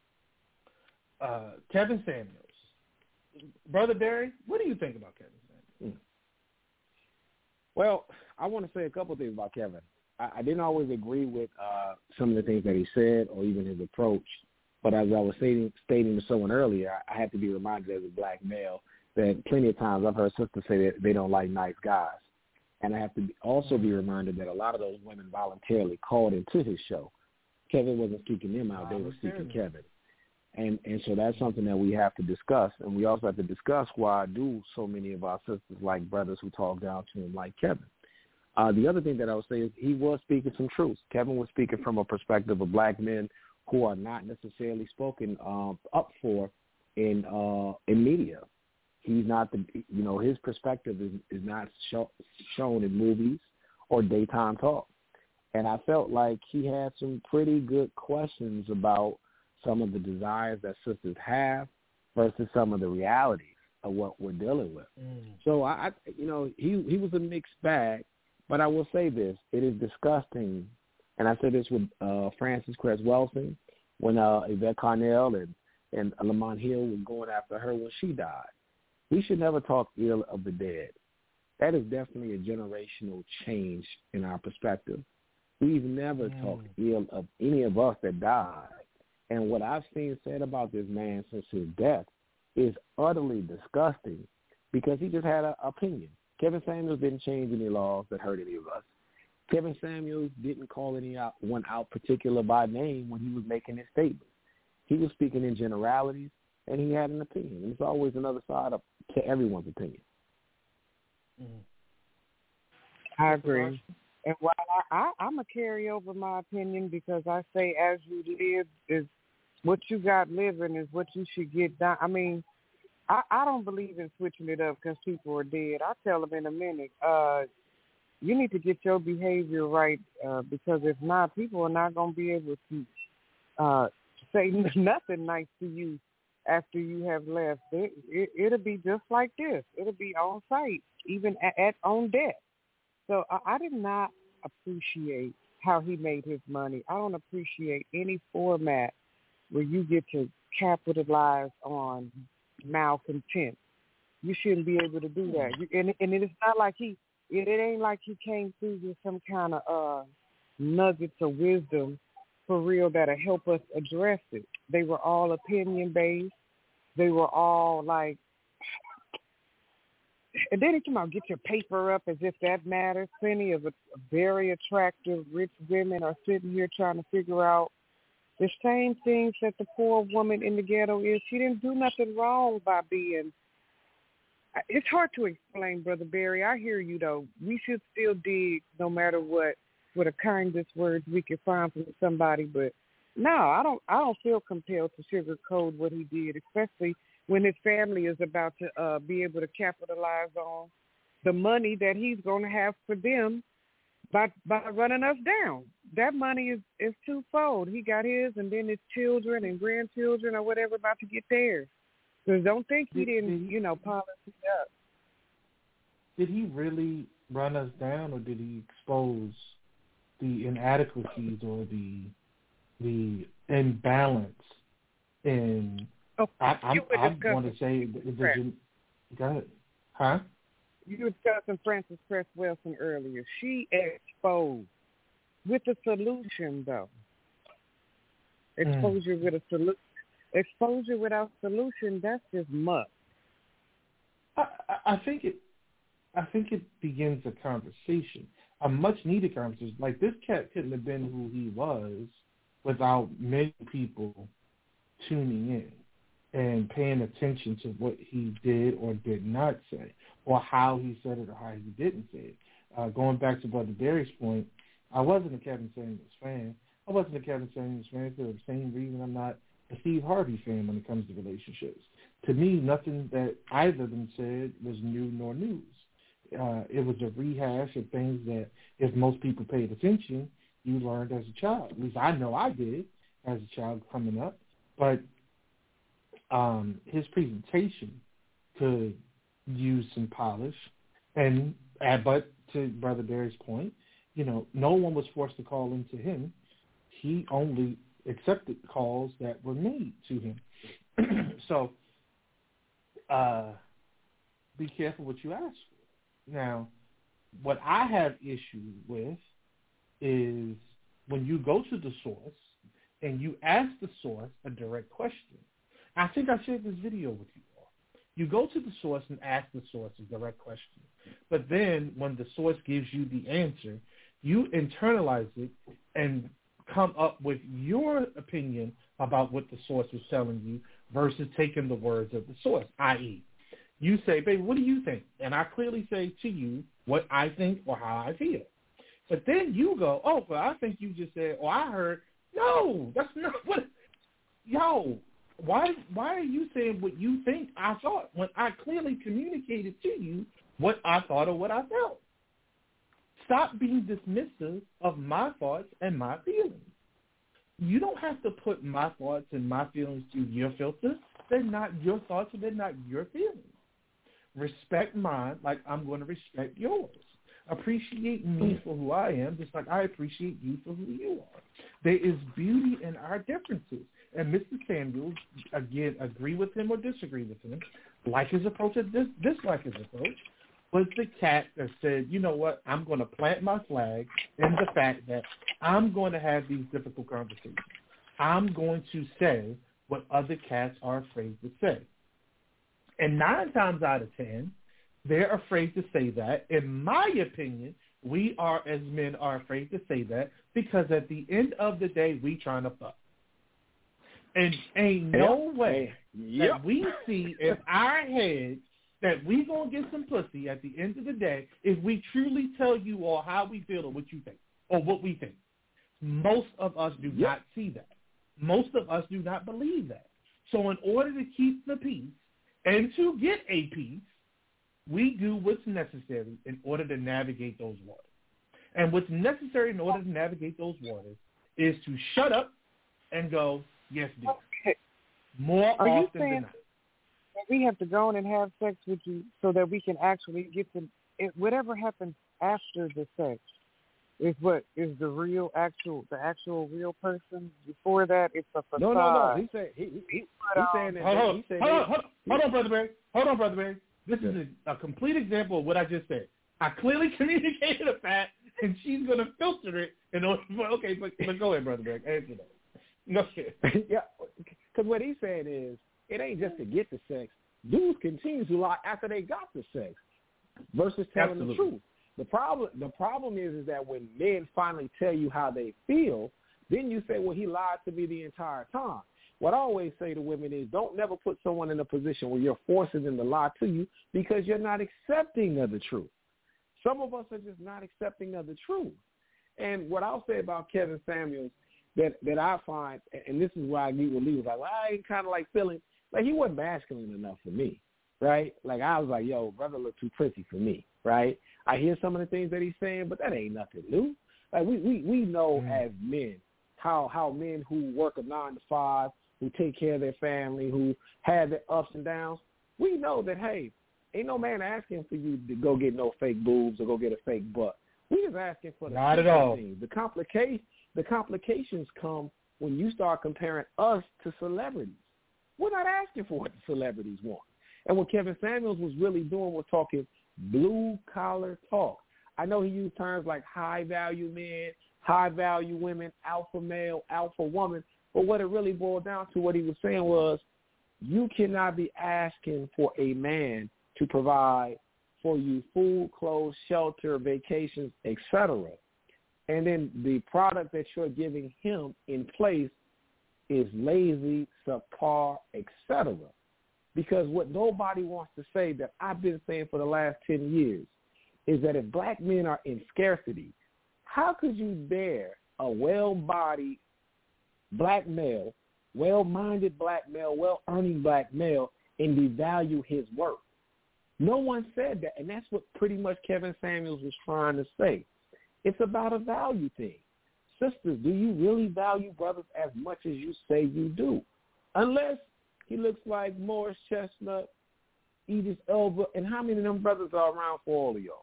uh, Kevin Samuels, Brother Barry, what do you think about Kevin Samuels? Mm. Well, I want to say a couple of things about Kevin. I, I didn't always agree with uh, some of the things that he said or even his approach. But as I was stating, stating to someone earlier, I, I had to be reminded as a black male that plenty of times I've heard sisters say that they don't like nice guys. And I have to be, also be reminded that a lot of those women voluntarily called into his show. Kevin wasn't seeking them out; they were seeking Kevin. And and so that's something that we have to discuss. And we also have to discuss why do so many of our sisters like brothers who talk down to him like Kevin. Uh, the other thing that I would say is he was speaking some truth. Kevin was speaking from a perspective of black men who are not necessarily spoken um, up for in uh, in media. He's not the, you know, his perspective is, is not show, shown in movies or daytime talk. And I felt like he had some pretty good questions about some of the desires that sisters have versus some of the realities of what we're dealing with. Mm. So, I, I, you know, he, he was a mixed bag, but I will say this. It is disgusting, and I said this with uh, Frances Cress Welsing when uh, Yvette Carnell and, and Lamont Hill were going after her when she died. We should never talk ill of the dead. That is definitely a generational change in our perspective. We've never mm. talked ill of any of us that died. And what I've seen said about this man since his death is utterly disgusting because he just had an opinion. Kevin Samuels didn't change any laws that hurt any of us. Kevin Samuels didn't call anyone out particular by name when he was making his statements. He was speaking in generalities, and he had an opinion. And there's always another side of, to everyone's opinion. Mm. I agree. And while I, I, I'm going to carry over my opinion because I say as you live is what you got living is what you should get done. I mean, I, I don't believe in switching it up because people are dead. I'll tell them in a minute, uh, you need to get your behavior right uh, because if not, people are not going to be able to uh, say nothing nice to you after you have left. It, it, it'll be just like this. It'll be on site, even at, at on death. So I, I did not appreciate how he made his money. I don't appreciate any format where you get to capitalize on malcontent. You shouldn't be able to do that. You, and, and it's not like he, it, it ain't like he came through with some kind of uh, nuggets of wisdom for real that'll help us address it. They were all opinion-based. They were all like, and then he came out, get your paper up as if that matters. Plenty of very attractive, rich women are sitting here trying to figure out the same things that the poor woman in the ghetto is. She didn't do nothing wrong by being. It's hard to explain, Brother Barry. I hear you, though. We should still dig no matter what, for the kindest words we can find from somebody. But no, I don't. I don't feel compelled to sugarcoat what he did, especially when his family is about to uh, be able to capitalize on the money that he's going to have for them by by running us down. That money is, is twofold. He got his, and then his children and grandchildren or whatever about to get theirs. So don't think he did, didn't, did he, you know, polish it up. Did he really run us down, or did he expose the inadequacies or the the imbalance in? Oh, I, I'm, you were I discussing want to say, the, the, go ahead, huh? You were discussing Frances Cress Welsing earlier. She exposed with a solution, though. Exposure mm. with a solution. Exposure without solution, that's just muck. I, I think it. I think it begins a conversation, a much-needed conversation. Like, this cat couldn't have been who he was without many people tuning in and paying attention to what he did or did not say, or how he said it or how he didn't say it. Uh, going back to Brother Barry's point, I wasn't a Kevin Samuels fan. I wasn't a Kevin Samuels fan for the same reason I'm not a Steve Harvey fan when it comes to relationships. To me, nothing that either of them said was new nor news. Uh, it was a rehash of things that, if most people paid attention, you learned as a child. At least I know I did as a child coming up. But um, his presentation could use some polish. And uh, but to Brother Barry's point, you know, no one was forced to call into him. He only accepted calls that were made to him. so uh, be careful what you ask for. Now, what I have issue with is when you go to the source and you ask the source a direct question. I think I shared this video with you all. You go to the source and ask the source a direct question. But then when the source gives you the answer, you internalize it and come up with your opinion about what the source was telling you versus taking the words of the source, that is, you say, baby, what do you think? And I clearly say to you what I think or how I feel. But then you go, oh, well, I think you just said, oh, I heard. No, that's not what. Yo, why why are you saying what you think I thought when I clearly communicated to you what I thought or what I felt? Stop being dismissive of my thoughts and my feelings. You don't have to put my thoughts and my feelings through your filter. They're not your thoughts and they're not your feelings. Respect mine like I'm going to respect yours. Appreciate me for who I am, just like I appreciate you for who you are. There is beauty in our differences. And Mister Samuels, again, agree with him or disagree with him, like his approach or dis- dislike his approach, was the cat that said, you know what, I'm going to plant my flag in the fact that I'm going to have these difficult conversations. I'm going to say what other cats are afraid to say. And nine times out of ten, they're afraid to say that. In my opinion, we are, as men, are afraid to say that because at the end of the day, we trying to fuck. And ain't no yep. way yep. that we see in our heads that we going to get some pussy at the end of the day if we truly tell you all how we feel or what you think or what we think. Most of us do yep. not see that. Most of us do not believe that. So in order to keep the peace and to get a peace, we do what's necessary in order to navigate those waters. And what's necessary in order to navigate those waters is to shut up and go, yes, dear. Okay. More Are often you saying than not. We have to go on and have sex with you so that we can actually get to it, whatever happens after the sex is what is the real actual the actual real person. Before that, it's a facade. No, no, no. He said he, he, he, he's saying that. Hold on, he said hold on, he, hold on, hold on, brother Barry. Hold on, brother Barry. This yeah. is a, a complete example of what I just said. I clearly communicated a fact, and she's going to filter it in order. Okay, but, but go ahead, brother Barry. Answer that. Go ahead. Yeah, because what he's saying is it ain't just to get the sex. Dudes continue to lie after they got the sex versus telling Absolutely. the truth. The problem the problem is is that when men finally tell you how they feel, then you say, well, he lied to me the entire time. What I always say to women is don't never put someone in a position where you're forcing them to lie to you because you're not accepting of the truth. Some of us are just not accepting of the truth. And what I'll say about Kevin Samuels that, that I find, and this is why I agree with Lee, was like, well, I ain't kind of like feeling, like he wasn't masculine enough for me, right? Like I was like, yo, brother looked too pretty for me, right? I hear some of the things that he's saying, but that ain't nothing new. Like we we, we know mm. as men how how men who work a nine to five, who take care of their family, who have their ups and downs, we know that, hey, ain't no man asking for you to go get no fake boobs or go get a fake butt. We just asking for the not at all. Things. The complica- the complications come when you start comparing us to celebrities. We're not asking for what the celebrities want. And what Kevin Samuels was really doing was talking blue-collar talk. I know he used terms like high-value men, high-value women, alpha male, alpha woman, but what it really boiled down to, what he was saying was, you cannot be asking for a man to provide for you food, clothes, shelter, vacations, et cetera. And then the product that you're giving him in place is lazy, subpar, et cetera. Because what nobody wants to say, that I've been saying for the last ten years, is that if black men are in scarcity, how could you bear a well-bodied black male, well-minded black male, well-earning black male, and devalue his worth? No one said that, and that's what pretty much Kevin Samuels was trying to say. It's about a value thing. Sisters, do you really value brothers as much as you say you do? Unless he looks like Morris Chestnut, Idris Elba, and how many of them brothers are around for all of y'all?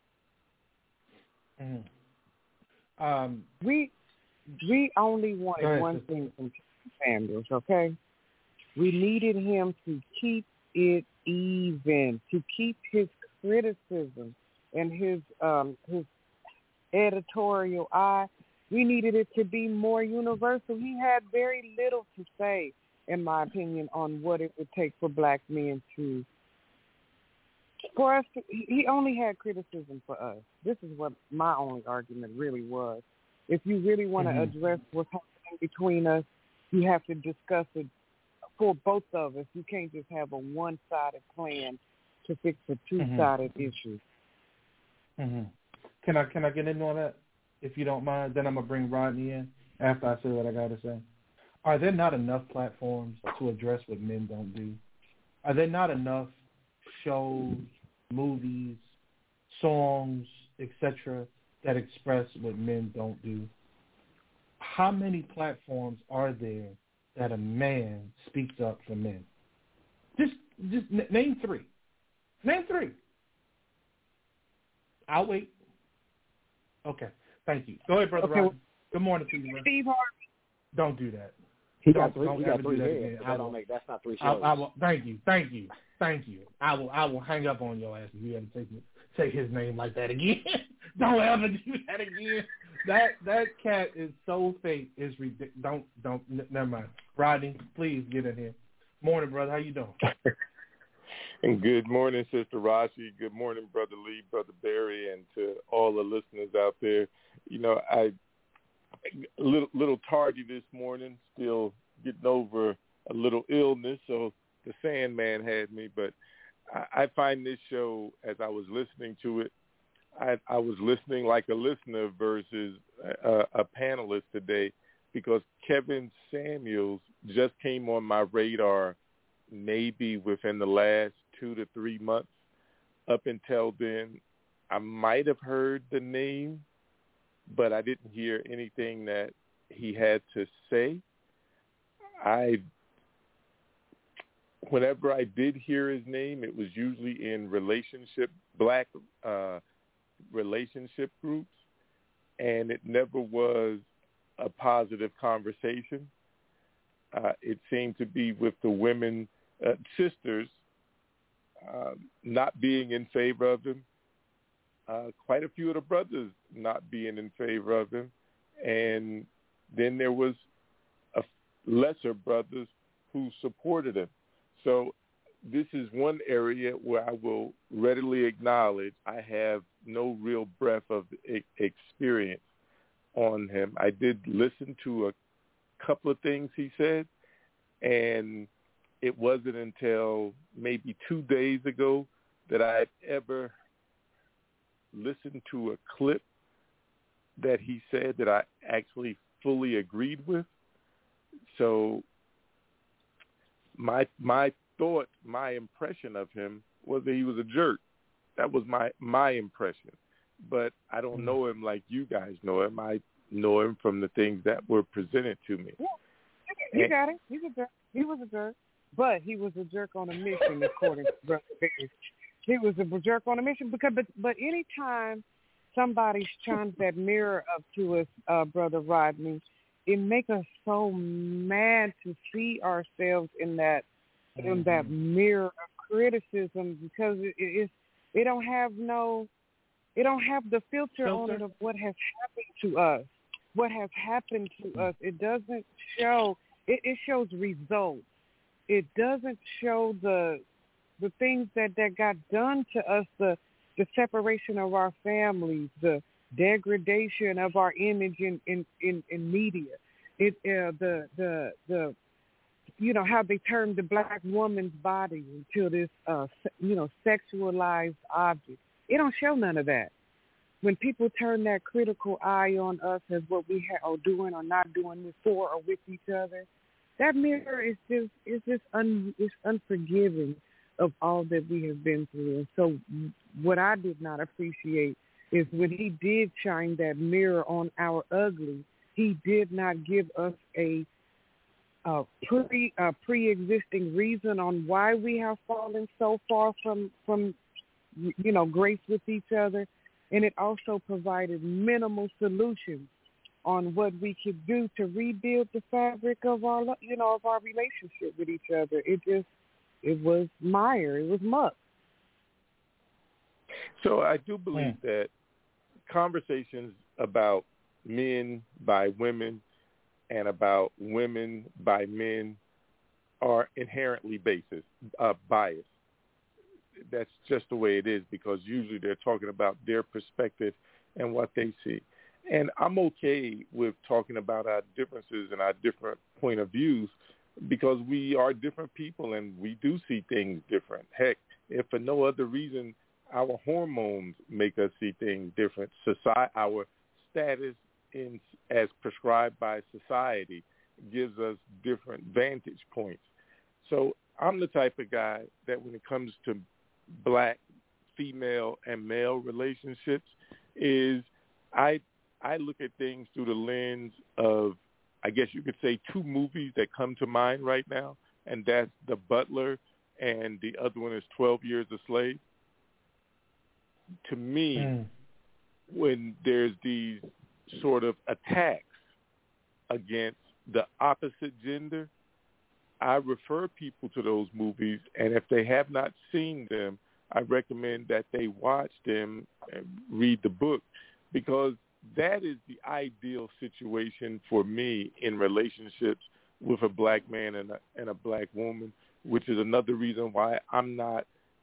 Mm. Um, we we only wanted ahead, one sister. thing from Samuels, okay? We needed him to keep it even, to keep his criticism and his um, his editorial eye. We needed it to be more universal. He had very little to say, in my opinion, on what it would take for black men to, for us to, he only had criticism for us. This is what my only argument really was. If you really want to mm-hmm. address what's happening between us, you have to discuss it for both of us. You can't just have a one-sided plan to fix a two-sided mm-hmm. issue. Mm-hmm. Can I can I get in on that, if you don't mind? Then I'm going to bring Rodney in after I say what I got to say. Are there not enough platforms to address what men don't do? Are there not enough shows, movies, songs, et cetera, that express what men don't do? How many platforms are there that a man speaks up for men? Just, just n- name three. Name three. I'll wait. Okay, thank you. Go ahead, Brother okay. Rodney. Good morning to you, man. Steve Harvey. Don't do that. He don't, got three. Don't he ever got three do that heads. again. I I don't will, make. That's not three shows. I, I will. Thank you. Thank you. Thank you. I will. I will hang up on your ass if you ever take take his name like that again. Don't ever do that again. That that cat is so fake. Is ridiculous. Don't don't. N- never mind. Rodney, please get in here. Morning, brother. How you doing? And good morning, Sister Rashi. Good morning, Brother Lee, Brother Barry, and to all the listeners out there. You know, I a little little tardy this morning, still getting over a little illness, so the Sandman had me. But I, I find this show, as I was listening to it, I, I was listening like a listener versus a, a panelist today, because Kevin Samuels just came on my radar maybe within the last two to three months. Up until then, I might have heard the name, but I didn't hear anything that he had to say. I, whenever I did hear his name, it was usually in relationship, black uh, relationship groups, and it never was a positive conversation. Uh, it seemed to be with the women, uh, sisters, uh, not being in favor of him. Uh, quite a few of the brothers not being in favor of him. And then there was a lesser brothers who supported him. So this is one area where I will readily acknowledge I have no real breadth of e- experience on him. I did listen to a couple of things he said, and it wasn't until maybe two days ago that I had ever listened to a clip that he said that I actually fully agreed with. So my my thought, my impression of him was that he was a jerk. that was my my impression. But I don't know him like you guys know him. I know him from the things that were presented to me. Yeah, you got it. He's a jerk. He was a jerk, but he was a jerk on a mission, according to Brother Barry. He was a jerk on a mission because, but but anytime somebody shines that mirror up to us, uh, Brother Rodney, it makes us so mad to see ourselves in that mm-hmm. in that mirror of criticism because it, it, it don't have no, it don't have the filter, filter on it of what has happened to us. What has happened to us. It doesn't show. It, it shows results. It doesn't show the the things that, that got done to us. The the separation of our families, the degradation of our image in, in, in, in media, it uh, the the the you know how they turned the black woman's body into this uh, you know sexualized object. It don't show none of that. When people turn that critical eye on us as what we ha- are doing or not doing this for or with each other, that mirror is just is just un, it's unforgiving of all that we have been through. And so what I did not appreciate is when he did shine that mirror on our ugly, he did not give us a, a pre a pre-existing reason on why we have fallen so far from from you know grace with each other, and it also provided minimal solutions on what we could do to rebuild the fabric of our you know of our relationship with each other. It just It was mire. It was muck. So I do believe mm. that conversations about men by women and about women by men are inherently basis, uh, biased. That's just the way it is because usually they're talking about their perspective and what they see. And I'm okay with talking about our differences and our different point of views because we are different people and we do see things different. Heck, if for no other reason, our hormones make us see things different. Society, our status in as prescribed by society gives us different vantage points. So I'm the type of guy that when it comes to black, female, and male relationships is I I look at things through the lens of, I guess you could say, two movies that come to mind right now, and that's The Butler and the other one is twelve Years a Slave. To me, mm. when there's these sort of attacks against the opposite gender, I refer people to those movies, and if they have not seen them, I recommend that they watch them and read the book because that is the ideal situation for me in relationships with a black man and a, and a black woman, which is another reason why I'm not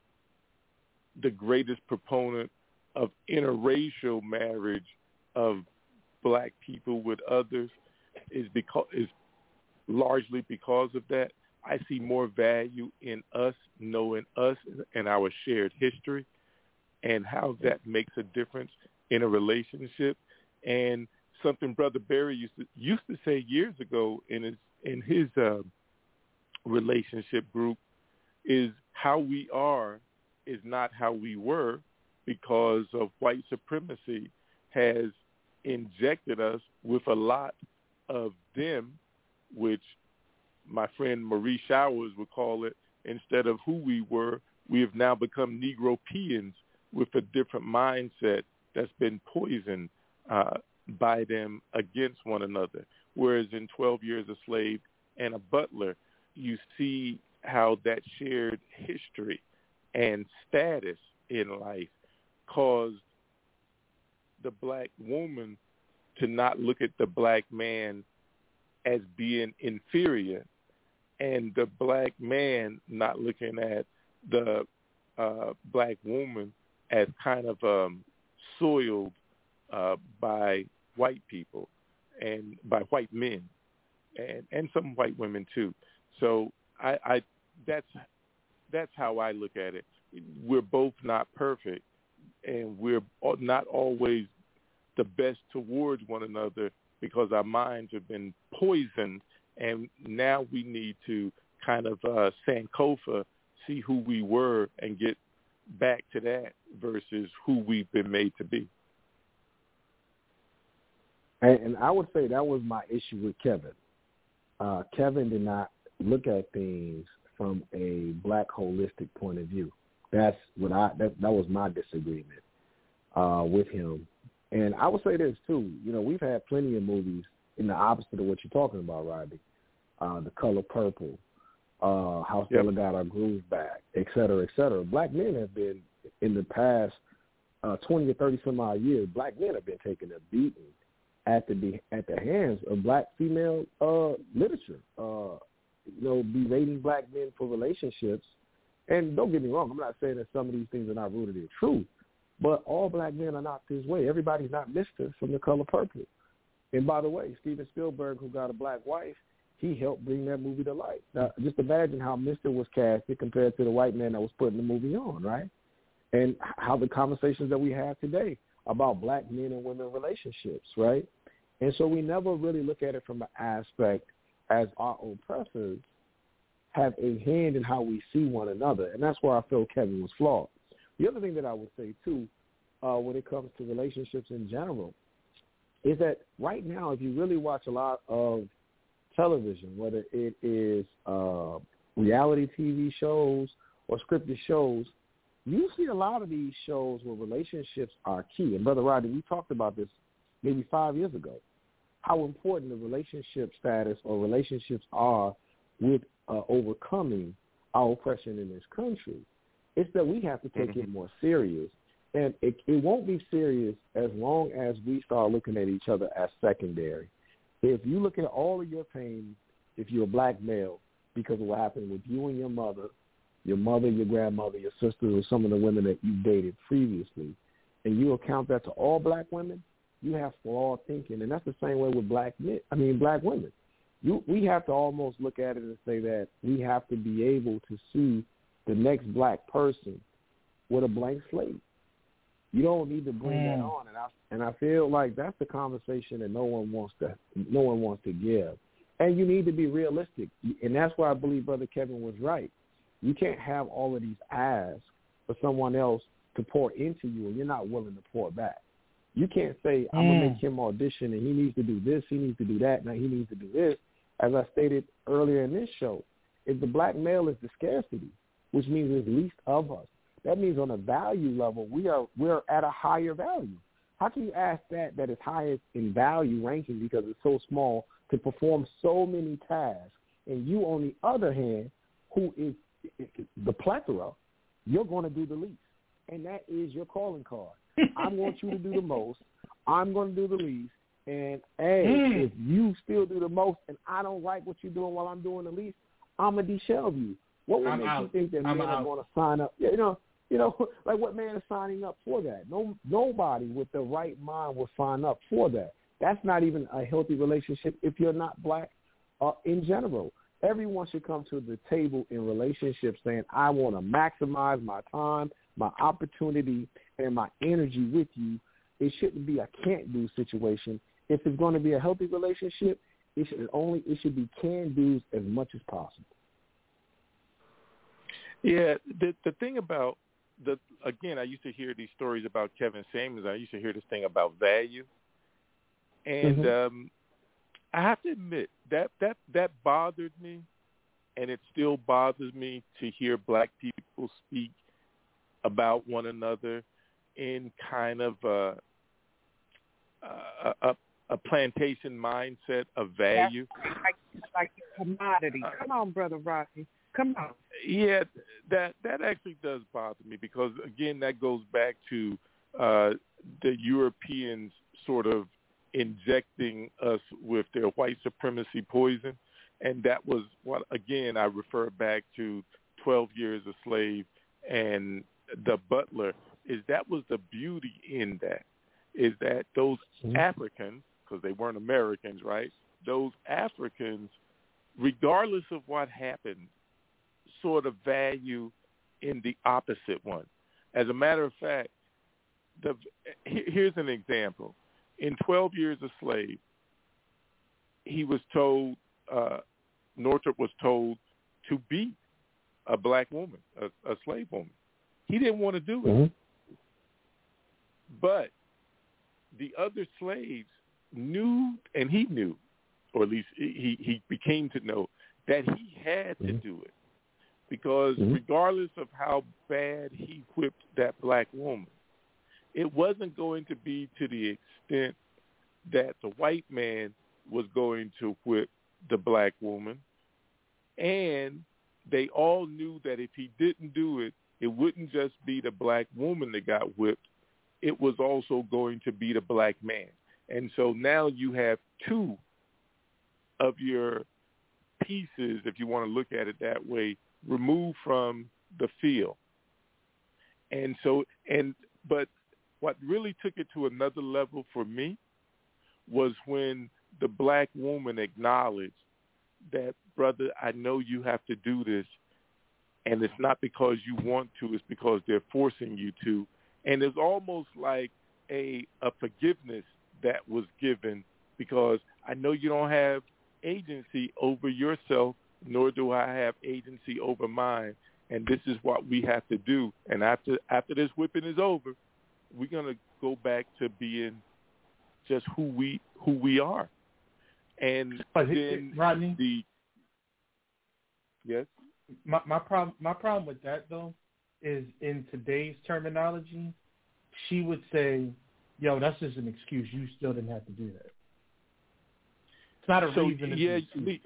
the greatest proponent of interracial marriage of black people with others is because is largely because of that. I see more value in us knowing us and our shared history and how that makes a difference in a relationship. And something Brother Barry used to used to say years ago in his in his uh, relationship group is how we are is not how we were because of white supremacy has injected us with a lot of them, which my friend Marie Showers would call it, instead of who we were, we have now become Negropeans with a different mindset that's been poisoned uh, by them against one another. Whereas in twelve Years a Slave and a Butler, you see how that shared history and status in life caused the black woman to not look at the black man as being inferior and the black man not looking at the uh, black woman as kind of um, soiled uh, by white people and by white men and, and some white women too. So I, I that's that's how I look at it. We're both not perfect, and we're not always the best towards one another because our minds have been poisoned, and now we need to kind of uh, Sankofa, see who we were and get back to that versus who we've been made to be. And, and I would say that was my issue with Kevin. Uh, Kevin did not look at things from a black holistic point of view. That's what I that that was my disagreement uh, with him. And I would say this too. You know, we've had plenty of movies in the opposite of what you're talking about, Rodney. Uh, The Color Purple, uh, How Stella yep. Got Our Groove Back, et cetera, et cetera. Black men have been in the past uh, twenty or thirty some odd years. Black men have been taking a beating at the at the hands of black female uh, literature. Uh, you know, berating black men for relationships. And don't get me wrong, I'm not saying that some of these things are not rooted in truth, but all black men are not this way. Everybody's not Mister from The Color Purple. And by the way, Steven Spielberg, who got a black wife, he helped bring that movie to life. Now, just imagine how Mister was casted compared to the white man that was putting the movie on, right? And how the conversations that we have today about black men and women relationships, right? And so we never really look at it from an aspect as our oppressors have a hand in how we see one another. And that's where I feel Kevin was flawed. The other thing that I would say, too, uh, when it comes to relationships in general, is that right now, if you really watch a lot of television, whether it is uh, reality T V shows or scripted shows, you see a lot of these shows where relationships are key. And Brother Rodney, we talked about this maybe five years ago, how important the relationship status or relationships are with uh, overcoming our oppression in this country. It's that we have to take mm-hmm. it more serious. And it, it won't be serious as long as we start looking at each other as secondary. If you look at all of your pain, if you're a black male, because of what happened with you and your mother, your mother, your grandmother, your sisters, or some of the women that you dated previously, and you account that to all black women, you have flawed thinking. And that's the same way with black men. I mean, black women. You, we have to almost look at it and say that we have to be able to see the next black person with a blank slate. You don't need to bring mm. that on, and I and I feel like that's the conversation that no one wants to no one wants to give. And you need to be realistic, and that's why I believe Brother Kevin was right. You can't have all of these asks for someone else to pour into you, and you're not willing to pour back. You can't say, I'm mm. going to make him audition, and he needs to do this, he needs to do that, now he needs to do this. As I stated earlier in this show, if the black male is the scarcity, which means there's least of us, that means on a value level, we are we're at a higher value. How can you ask that that is highest in value ranking because it's so small to perform so many tasks, and you, on the other hand, who is the plethora, you're going to do the least, and that is your calling card. I want you to do the most. I'm going to do the least. And, hey, mm. if you still do the most and I don't like what you're doing while I'm doing the least, I'm going to de-shelve you. What would I'm make out. you think that I'm men out. are going to sign up? You know, you know, like what man is signing up for that? No, nobody with the right mind will sign up for that. That's not even a healthy relationship if you're not black uh, in general. Everyone should come to the table in relationships saying, I want to maximize my time, my opportunity, and my energy with you. It shouldn't be a can't-do situation. If it's going to be a healthy relationship, it should only it should be can-dos as much as possible. Yeah, the the thing about the again, I used to hear these stories about Kevin Samuels. I used to hear this thing about value, and mm-hmm. um, I have to admit that that that bothered me, and it still bothers me to hear black people speak about one another in kind of a a, a, a plantation mindset of value, like, like a commodity. Come on, Brother Rocky. Come on. Yeah, that that actually does bother me because, again, that goes back to uh, the Europeans sort of injecting us with their white supremacy poison. And that was what, again, I refer back to twelve Years a Slave and The Butler, is that was the beauty in that, is that those mm-hmm. Africans, because they weren't Americans, right, those Africans, regardless of what happened, sort of value in the opposite one. As a matter of fact, the, here's an example. In twelve Years a Slave, he was told, uh, Northrop was told to beat a black woman, a, a slave woman. He didn't want to do it. Mm-hmm. But the other slaves knew, and he knew, or at least he, he became to know, that he had to mm-hmm. do it. Because mm-hmm. regardless of how bad he whipped that black woman, it wasn't going to be to the extent that the white man was going to whip the black woman. And they all knew that if he didn't do it, it wouldn't just be the black woman that got whipped. It was also going to be the black man. And so now you have two of your pieces, if you want to look at it that way, removed from the field. And so, and, but what really took it to another level for me was when the black woman acknowledged that, brother, I know you have to do this, and it's not because you want to, it's because they're forcing you to. And it's almost like a, a forgiveness that was given, because I know you don't have agency over yourself, nor do I have agency over mine, and this is what we have to do. And after after this whipping is over, we're going to go back to being just who we who we are. And but then Rodney, the yes, my my problem my problem with that though is, in today's terminology, she would say, "Yo, that's just an excuse. You still didn't have to do that." It's not a so, reason. To yeah, Lee,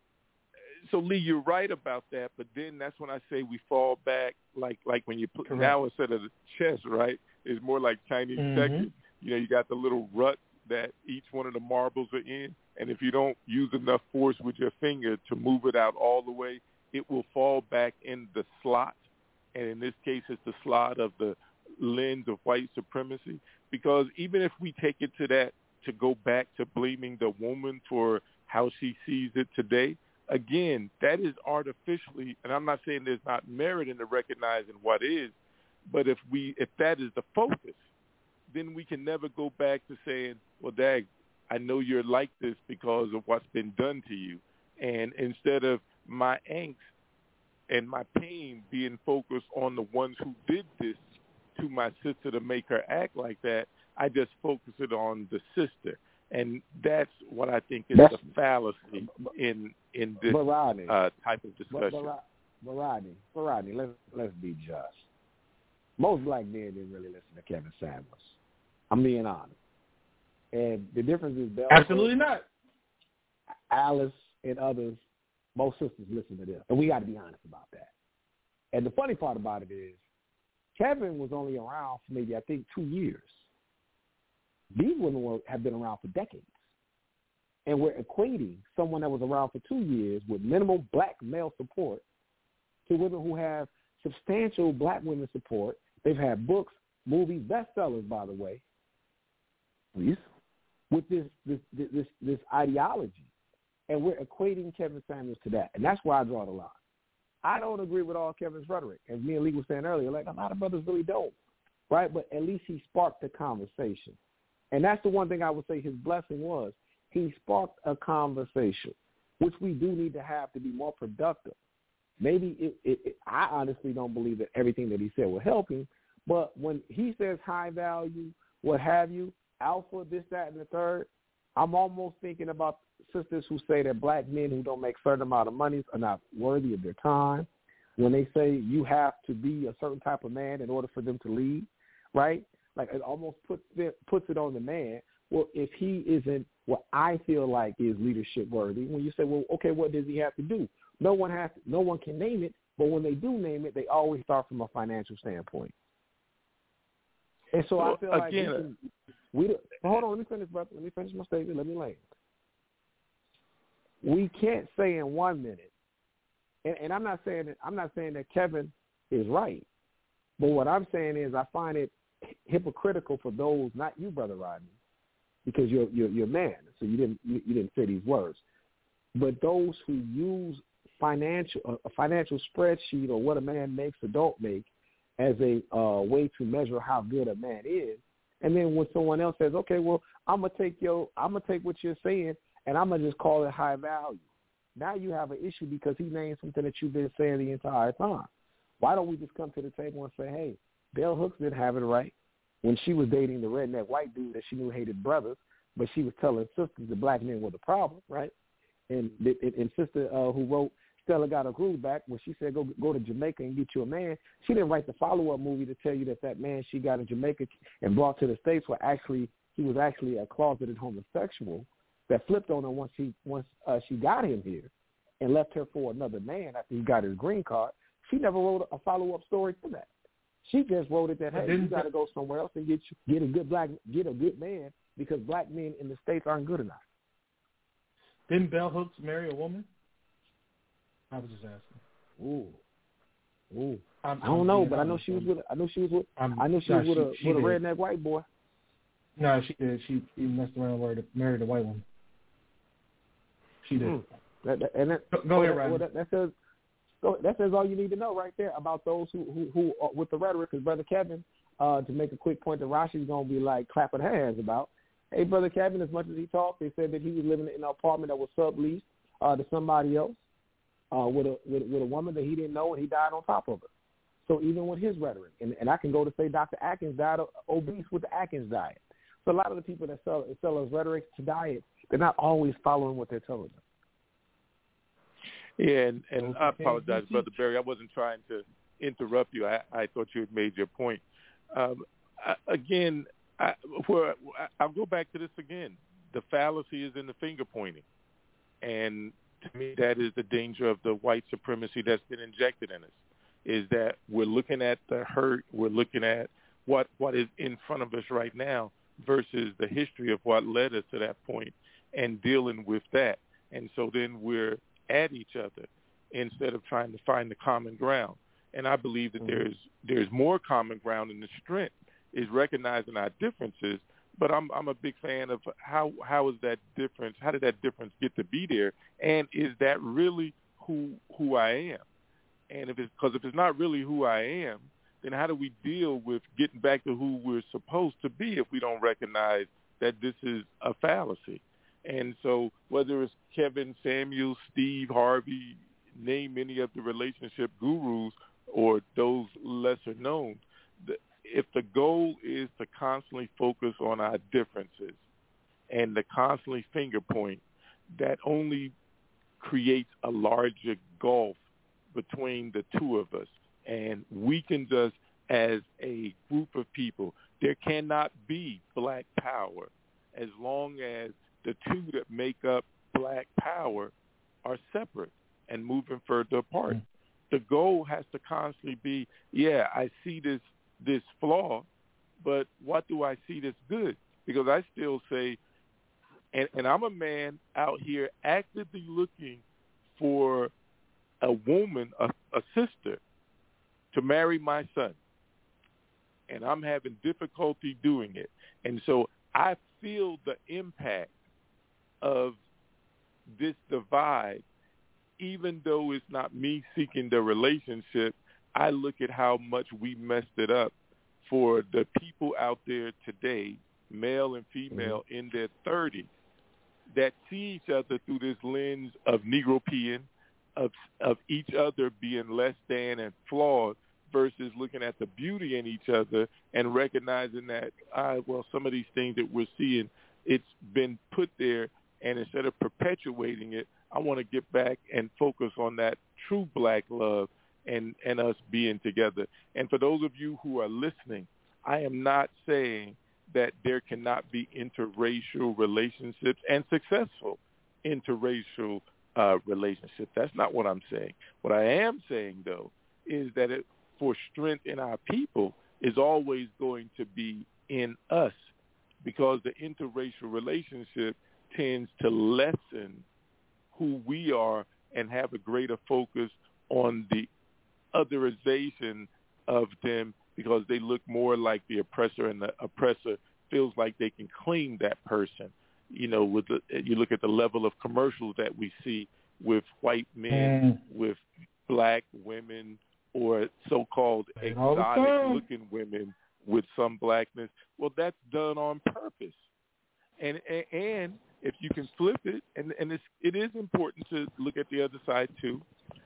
so Lee, you're right about that. But then that's when I say we fall back, like like when you put, now instead of the chess, right? It's more like Chinese mm-hmm. checkers. You know, you got the little rut that each one of the marbles are in, and if you don't use enough force with your finger to move it out all the way, it will fall back in the slot. And in this case, it's the slot of the lens of white supremacy. Because even if we take it to that, to go back to blaming the woman for how she sees it today, again, that is artificially, and I'm not saying there's not merit in the recognizing what is, but if we, if that is the focus, then we can never go back to saying, well, Dag, I know you're like this because of what's been done to you. And instead of my angst and my pain being focused on the ones who did this to my sister to make her act like that, I just focus it on the sister. And that's what I think is that's, the fallacy in in this Rodney, uh, type of discussion. But, but, but Rodney, but Rodney, let's, let's be just. Most black men didn't really listen to Kevin Samuels. I'm being honest. And the difference is Bell, absolutely not. Alice and others, most sisters listen to them. And we got to be honest about that. And the funny part about it is Kevin was only around for maybe, I think, two years. These women have been around for decades. And we're equating someone that was around for two years with minimal black male support to women who have substantial black women support. They've had books, movies, bestsellers, by the way, please, with this this this this ideology. And we're equating Kevin Samuels to that. And that's where I draw the line. I don't agree with all Kevin's rhetoric. As me and Lee was saying earlier, like a lot of brothers really don't, right? But at least he sparked the conversation. And that's the one thing I would say his blessing was. He sparked a conversation, which we do need to have to be more productive. Maybe it, it, it, I honestly don't believe that everything that he said will help him, but when he says high value, what have you, alpha, this, that, and the third, I'm almost thinking about sisters who say that black men who don't make a certain amount of money are not worthy of their time. When they say you have to be a certain type of man in order for them to lead, right? Like it almost puts it, puts it on the man. Well, if he isn't what I feel like is leadership worthy, when you say, well, okay, what does he have to do? No one has, to, no one can name it, but when they do name it, they always start from a financial standpoint. And so well, I feel like again, we, can, we hold on, let me finish, brother. Let me finish my statement. Let me land. We can't say in one minute, and, and I'm not saying that I'm not saying that Kevin is right, but what I'm saying is I find it hypocritical for those, not you, Brother Rodney, because you're you're, you're a man, so you didn't you, you didn't say these words, but those who use financial a financial spreadsheet or what a man makes or don't make as a uh, way to measure how good a man is, and then when someone else says, okay, well, I'm gonna take your I'm gonna take what you're saying and I'm gonna just call it high value. Now you have an issue because he named something that you've been saying the entire time. Why don't we just come to the table and say, hey, Bell Hooks didn't have it right when she was dating the redneck white dude that she knew hated brothers, but she was telling sisters that black men were the problem, right? And and, and sister uh, who wrote Stella Got Her Groove Back, when she said go go to Jamaica and get you a man, she didn't write the follow-up movie to tell you that that man she got in Jamaica and brought to the States were actually, he was actually a closeted homosexual that flipped on her once he once uh, she got him here and left her for another man after he got his green card. She never wrote a follow-up story to that. She just wrote it that, hey, you got to go somewhere else and get you, get a good black get a good man because black men in the States aren't good enough. Didn't Bell Hooks marry a woman? I was just asking. Ooh, ooh. I'm, I don't I'm know, being but I know honest. she was with. I know she was with. I'm, I know she no, was with a she, with she a did. redneck white boy. No, she did. She, she messed around and married, married a white woman. She did. Mm. That, that, and that, go, go ahead, Ryan. Well, that, that says that says all you need to know right there about those who who, who are with the rhetoric. Because Brother Kevin, uh, to make a quick point that Rashi's gonna be like clapping hands about. Hey, Brother Kevin, as much as he talked, they said that he was living in an apartment that was subleased uh, to somebody else uh, with a with, with a woman that he didn't know, and he died on top of her. So even with his rhetoric, and, and I can go to say Doctor Atkins died obese with the Atkins diet. So a lot of the people that sell sell us rhetoric to diet, they're not always following what they're telling them. Yeah, and, and I apologize, Brother Barry. I wasn't trying to interrupt you. I, I thought you had made your point. Um, I, again, I, where, I'll go back to this again. The fallacy is in the finger pointing. And to me, that is the danger of the white supremacy that's been injected in us, is that we're looking at the hurt, we're looking at what, what is in front of us right now versus the history of what led us to that point and dealing with that. And so then we're at each other instead of trying to find the common ground. And I believe that there's there's more common ground, and the strength is recognizing our differences. But I'm I'm a big fan of how how is that difference? How did that difference get to be there? And is that really who who I am? And if it's because if it's not really who I am, then how do we deal with getting back to who we're supposed to be if we don't recognize that this is a fallacy? And so whether it's Kevin, Samuel, Steve, Harvey, name any of the relationship gurus or those lesser known, if the goal is to constantly focus on our differences and to constantly finger point, that only creates a larger gulf between the two of us and weakens us as a group of people. There cannot be black power as long as the two that make up black power are separate and moving further apart. Mm-hmm. The goal has to constantly be, yeah, I see this this flaw, but what do I see that's good? Because I still say, and, and I'm a man out here actively looking for a woman, a, a sister, to marry my son. And I'm having difficulty doing it. And so I feel the impact of this divide, even though it's not me seeking the relationship. I look at how much we messed it up for the people out there today, male and female mm-hmm. in their thirties, that see each other through this lens of Negropean, of of each other being less than and flawed, versus looking at the beauty in each other and recognizing that, uh, well, some of these things that we're seeing, it's been put there, and instead of perpetuating it, I want to get back and focus on that true black love and, and us being together. And for those of you who are listening, I am not saying that there cannot be interracial relationships and successful interracial uh, relationships. That's not what I'm saying. What I am saying, though, is that it, for strength in our people is always going to be in us, because the interracial relationship tends to lessen who we are and have a greater focus on the otherization of them, because they look more like the oppressor, and the oppressor feels like they can claim that person. You know, with the, you look at the level of commercials that we see with white men, mm. with black women, or so-called exotic-looking women with some blackness. Well, that's done on purpose. And and, and if you can flip it, and, and it's, it is important to look at the other side too,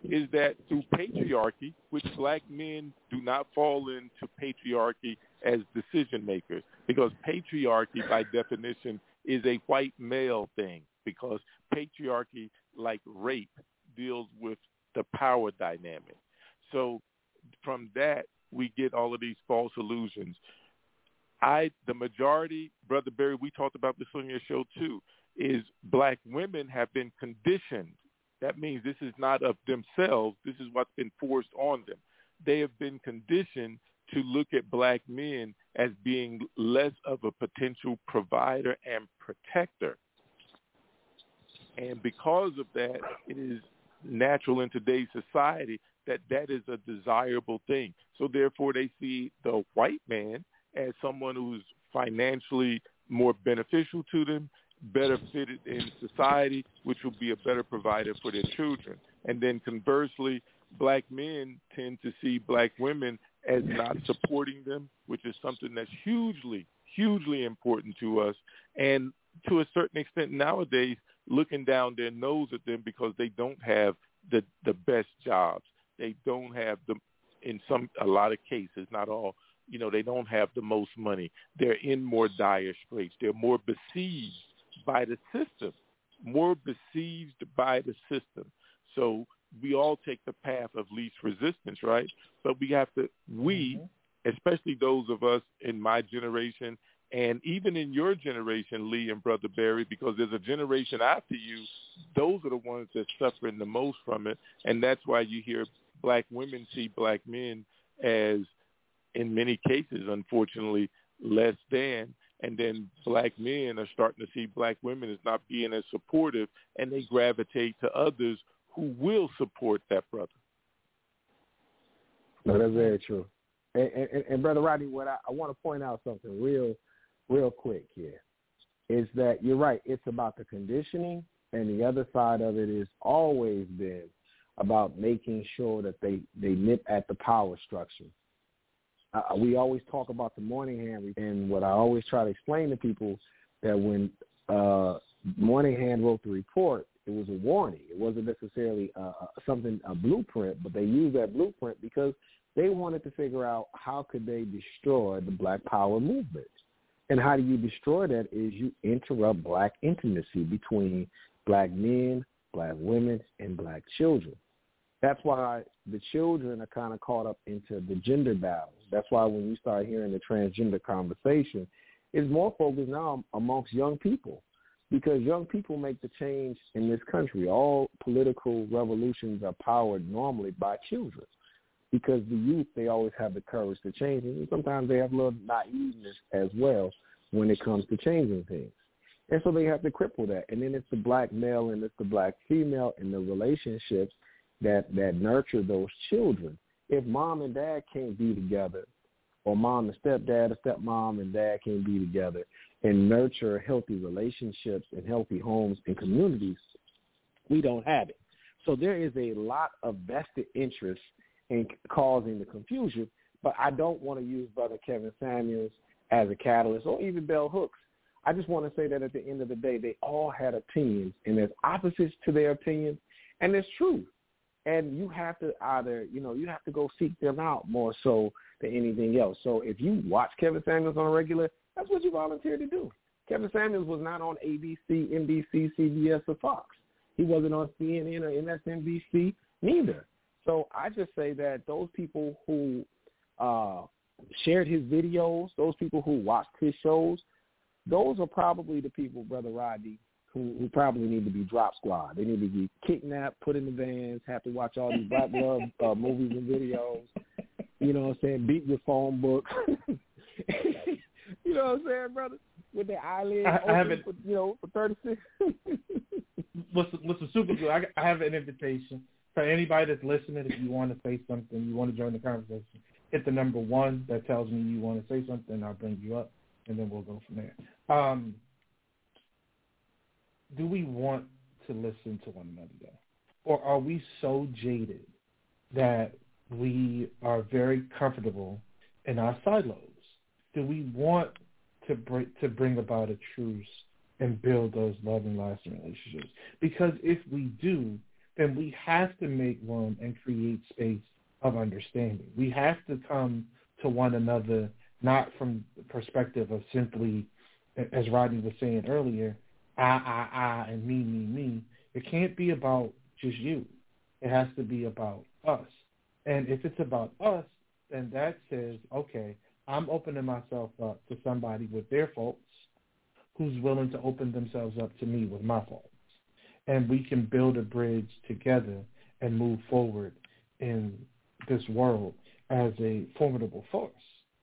is that through patriarchy, which black men do not fall into patriarchy as decision makers, because patriarchy by definition is a white male thing, because patriarchy, like rape, deals with the power dynamic. So from that, we get all of these false illusions. I, the majority, Brother Barry, we talked about this on your show too, is black women have been conditioned. That means this is not of themselves. This is what's been forced on them. They have been conditioned to look at black men as being less of a potential provider and protector. And because of that, it is natural in today's society that that is a desirable thing. So therefore, they see the white man as someone who's financially more beneficial to them, better fitted in society, which will be a better provider for their children. And then conversely, black men tend to see black women as not supporting them, which is something that's hugely, hugely important to us. And to a certain extent nowadays, looking down their nose at them because they don't have the, the best jobs. They don't have the, in some, a lot of cases, not all, you know, they don't have the most money. They're in more dire straits. They're more besieged by the system, more besieged by the system. So we all take the path of least resistance, right? But we have to, we, mm-hmm. especially those of us in my generation, and even in your generation, Lee and Brother Barry, because there's a generation after you, those are the ones that are suffering the most from it. And that's why you hear black women see black men as, in many cases, unfortunately, less than. And then black men are starting to see black women as not being as supportive, and they gravitate to others who will support that brother. No, that's very true. And, and, and Brother Rodney, what I, I want to point out something real, real quick here is that you're right. It's about the conditioning, and the other side of it has always been about making sure that they, they nip at the power structure. Uh, we always talk about the Moynihan, and what I always try to explain to people that when uh, Moynihan wrote the report, it was a warning. It wasn't necessarily uh, something, a blueprint, but they used that blueprint because they wanted to figure out how could they destroy the Black Power movement. And how do you destroy that is you interrupt black intimacy between black men, black women, and black children. That's why the children are kind of caught up into the gender battles. That's why when you start hearing the transgender conversation, it's more focused now amongst young people because young people make the change in this country. All political revolutions are powered normally by children because the youth, they always have the courage to change. And sometimes they have a little naiveness as well when it comes to changing things. And so they have to cripple that. And then it's the black male and it's the black female in the relationships that, that nurture those children. If mom and dad can't be together, or mom and stepdad or stepmom and dad can't be together and nurture healthy relationships and healthy homes and communities, we don't have it. So there is a lot of vested interest in causing the confusion, but I don't want to use Brother Kevin Samuels as a catalyst or even Bell Hooks. I just want to say that at the end of the day, they all had opinions, and there's opposites to their opinions, and there's truth. And you have to either, you know, you have to go seek them out more so than anything else. So if you watch Kevin Samuels on a regular, that's what you volunteered to do. Kevin Samuels was not on A B C, N B C, C B S, or Fox. He wasn't on C N N or M S N B C neither. So I just say that those people who uh, shared his videos, those people who watched his shows, those are probably the people, Brother Rodney, who, who probably need to be drop squad. They need to be kidnapped, put in the vans, have to watch all these black love uh, movies and videos. You know what I'm saying? Beat your phone book. You know what I'm saying, brother? With their eyelids I, open, I have it, for, you know, for thirty-six. What's what's super good? I, I have an invitation for anybody that's listening. If you want to say something, you want to join the conversation, hit the number one that tells me you want to say something. I'll bring you up, and then we'll go from there. Um, do we want to listen to one another, though? Or are we so jaded that we are very comfortable in our silos? Do we want to bring, to bring about a truce and build those loving, lasting relationships? Because if we do, then we have to make room and create space of understanding. We have to come to one another not from the perspective of simply, as Rodney was saying earlier, I, I, I, and me, me, me. It can't be about just you. It has to be about us. And if it's about us, then that says, okay, I'm opening myself up to somebody with their faults who's willing to open themselves up to me with my faults. And we can build a bridge together and move forward in this world as a formidable force.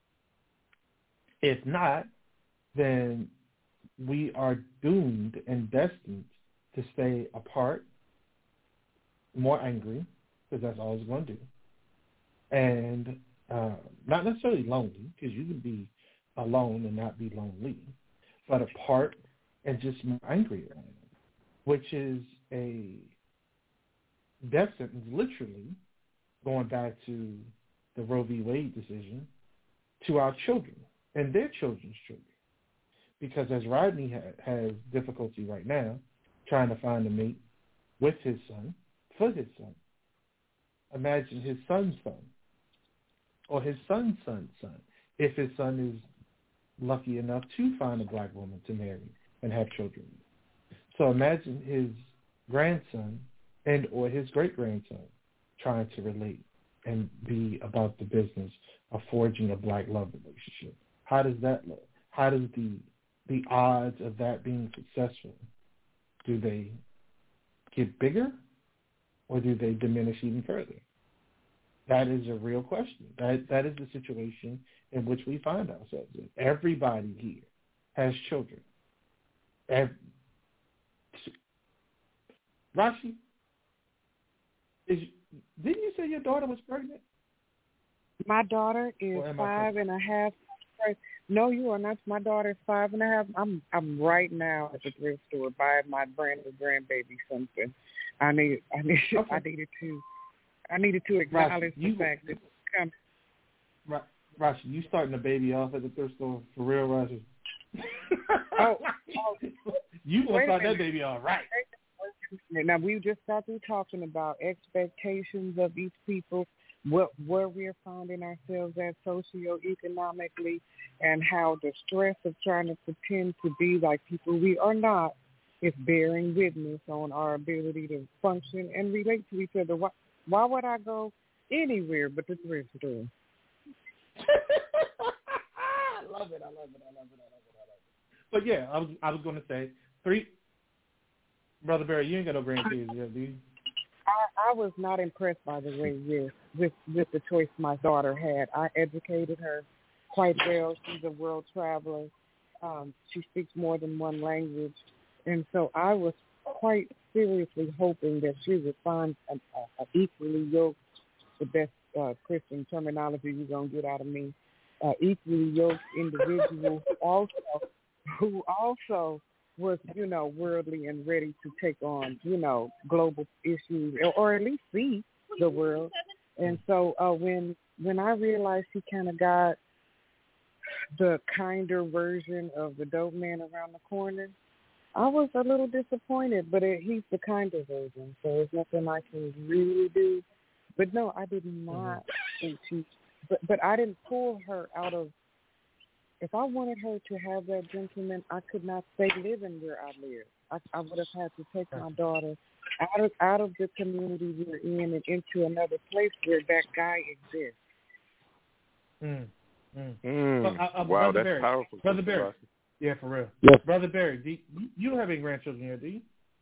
If not, then we are doomed and destined to stay apart, more angry, because that's all it's going to do, and uh, not necessarily lonely, because you can be alone and not be lonely, but apart and just more angry around it, which is a death sentence, literally, going back to the Roe v. Wade decision, to our children and their children's children. Because as Rodney ha- has difficulty right now trying to find a mate with his son, for his son, imagine his son's son or his son's son's son, if his son is lucky enough to find a black woman to marry and have children with. So imagine his grandson and or his great-grandson trying to relate and be about the business of forging a black love relationship. How does that look? How does the the odds of that being successful, do they get bigger or do they diminish even further? That is a real question. That That is the situation in which we find ourselves in. Everybody here has children. Every, Rashi, is, didn't you say your daughter was pregnant? My daughter is five and a half. No, you are not. My daughter is five and a half. I'm I'm right now at the thrift store buying my brand new grandbaby something. I need I need okay. I needed to I needed to acknowledge Rashi, the you, fact that come. Rashi, you starting the baby off at the thrift store for real, Rashi? oh, oh, you gonna start that baby off right? Now we just got through talking about expectations of each people. What, where we're finding ourselves at socioeconomically, and how the stress of trying to pretend to be like people we are not is bearing witness on our ability to function and relate to each other. Why, why would I go anywhere but the thrift store? I love it. I love it. I love it. I love it. I love it. But yeah, I was I was going to say three. Brother Barry, you ain't got no grandkids yet, do you? I, I was not impressed by the way with, with with the choice my daughter had. I educated her quite well. She's a world traveler. Um, she speaks more than one language. And so I was quite seriously hoping that she would find an a, a equally yoked, the best uh, Christian terminology you're going to get out of me, uh, equally yoked individual also, who also was, you know, worldly and ready to take on, you know, global issues, or, or at least see the world. And so uh, when when I realized he kind of got the kinder version of the dope man around the corner, I was a little disappointed, but it, he's the kinder version, so there's nothing I can really do. But no, I did not think she, but, but I didn't pull her out of, if I wanted her to have that gentleman, I could not stay living where I live. I, I would have had to take my daughter out of out of the community we're in and into another place where that guy exists. Mm, mm. Mm. So, uh, uh, wow, Brother that's Barry, powerful. Brother Barry. Yeah, for real. Yes. Brother Barry, do you, you don't have any grandchildren here, do you?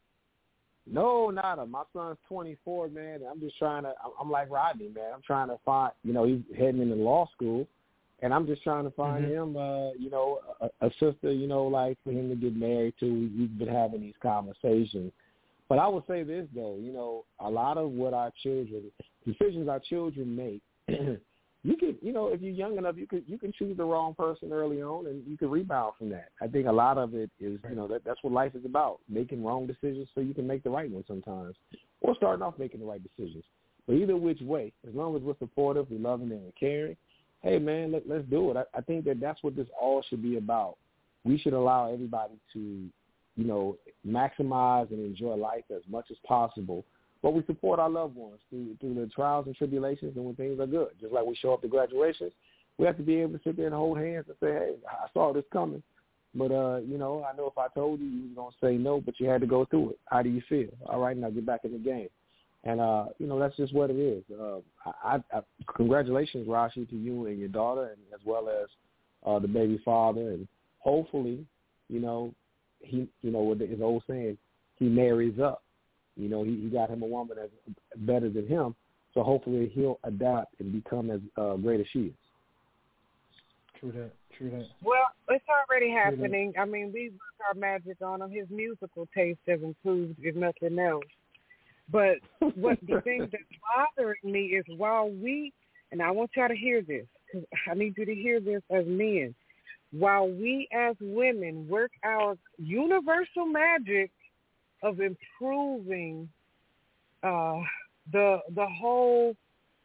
No, nada. My son's twenty-four, man. I'm just trying to, I'm like Rodney, man. I'm trying to find, you know, he's heading into law school. And I'm just trying to find mm-hmm. him, uh, you know, a, a sister, you know, like for him to get married to. We've been having these conversations. But I would say this, though, you know, a lot of what our children, decisions our children make, you can, you know, if you're young enough, you can you can choose the wrong person early on and you can rebound from that. I think a lot of it is, you know, that that's what life is about, making wrong decisions so you can make the right one sometimes, or starting off making the right decisions. But either which way, as long as we're supportive, we're loving and we're caring, hey, man, let, let's do it. I, I think that that's what this all should be about. We should allow everybody to, you know, maximize and enjoy life as much as possible but we support our loved ones through, through the trials and tribulations and when things are good. Just like we show up to graduations, we have to be able to sit there and hold hands and say, hey, I saw this coming. But, uh, you know, I know if I told you, you were going to say no, but you had to go through it. How do you feel? All right, now get back in the game. And, uh, you know, that's just what it is. Uh, I, I, congratulations, Rashi, to you and your daughter, and as well as uh, the baby father. And hopefully, you know, he, you know, with his old saying, he marries up. You know, he, he got him a woman that's better than him. So hopefully he'll adapt and become as uh, great as she is. True that. True that. Well, it's already happening. I mean, we work our magic on him. His musical taste has improved, if nothing else. But what the thing that's bothering me is while we, and I want y'all to hear this, because I need you to hear this as men, while we as women work our universal magic of improving uh, the the whole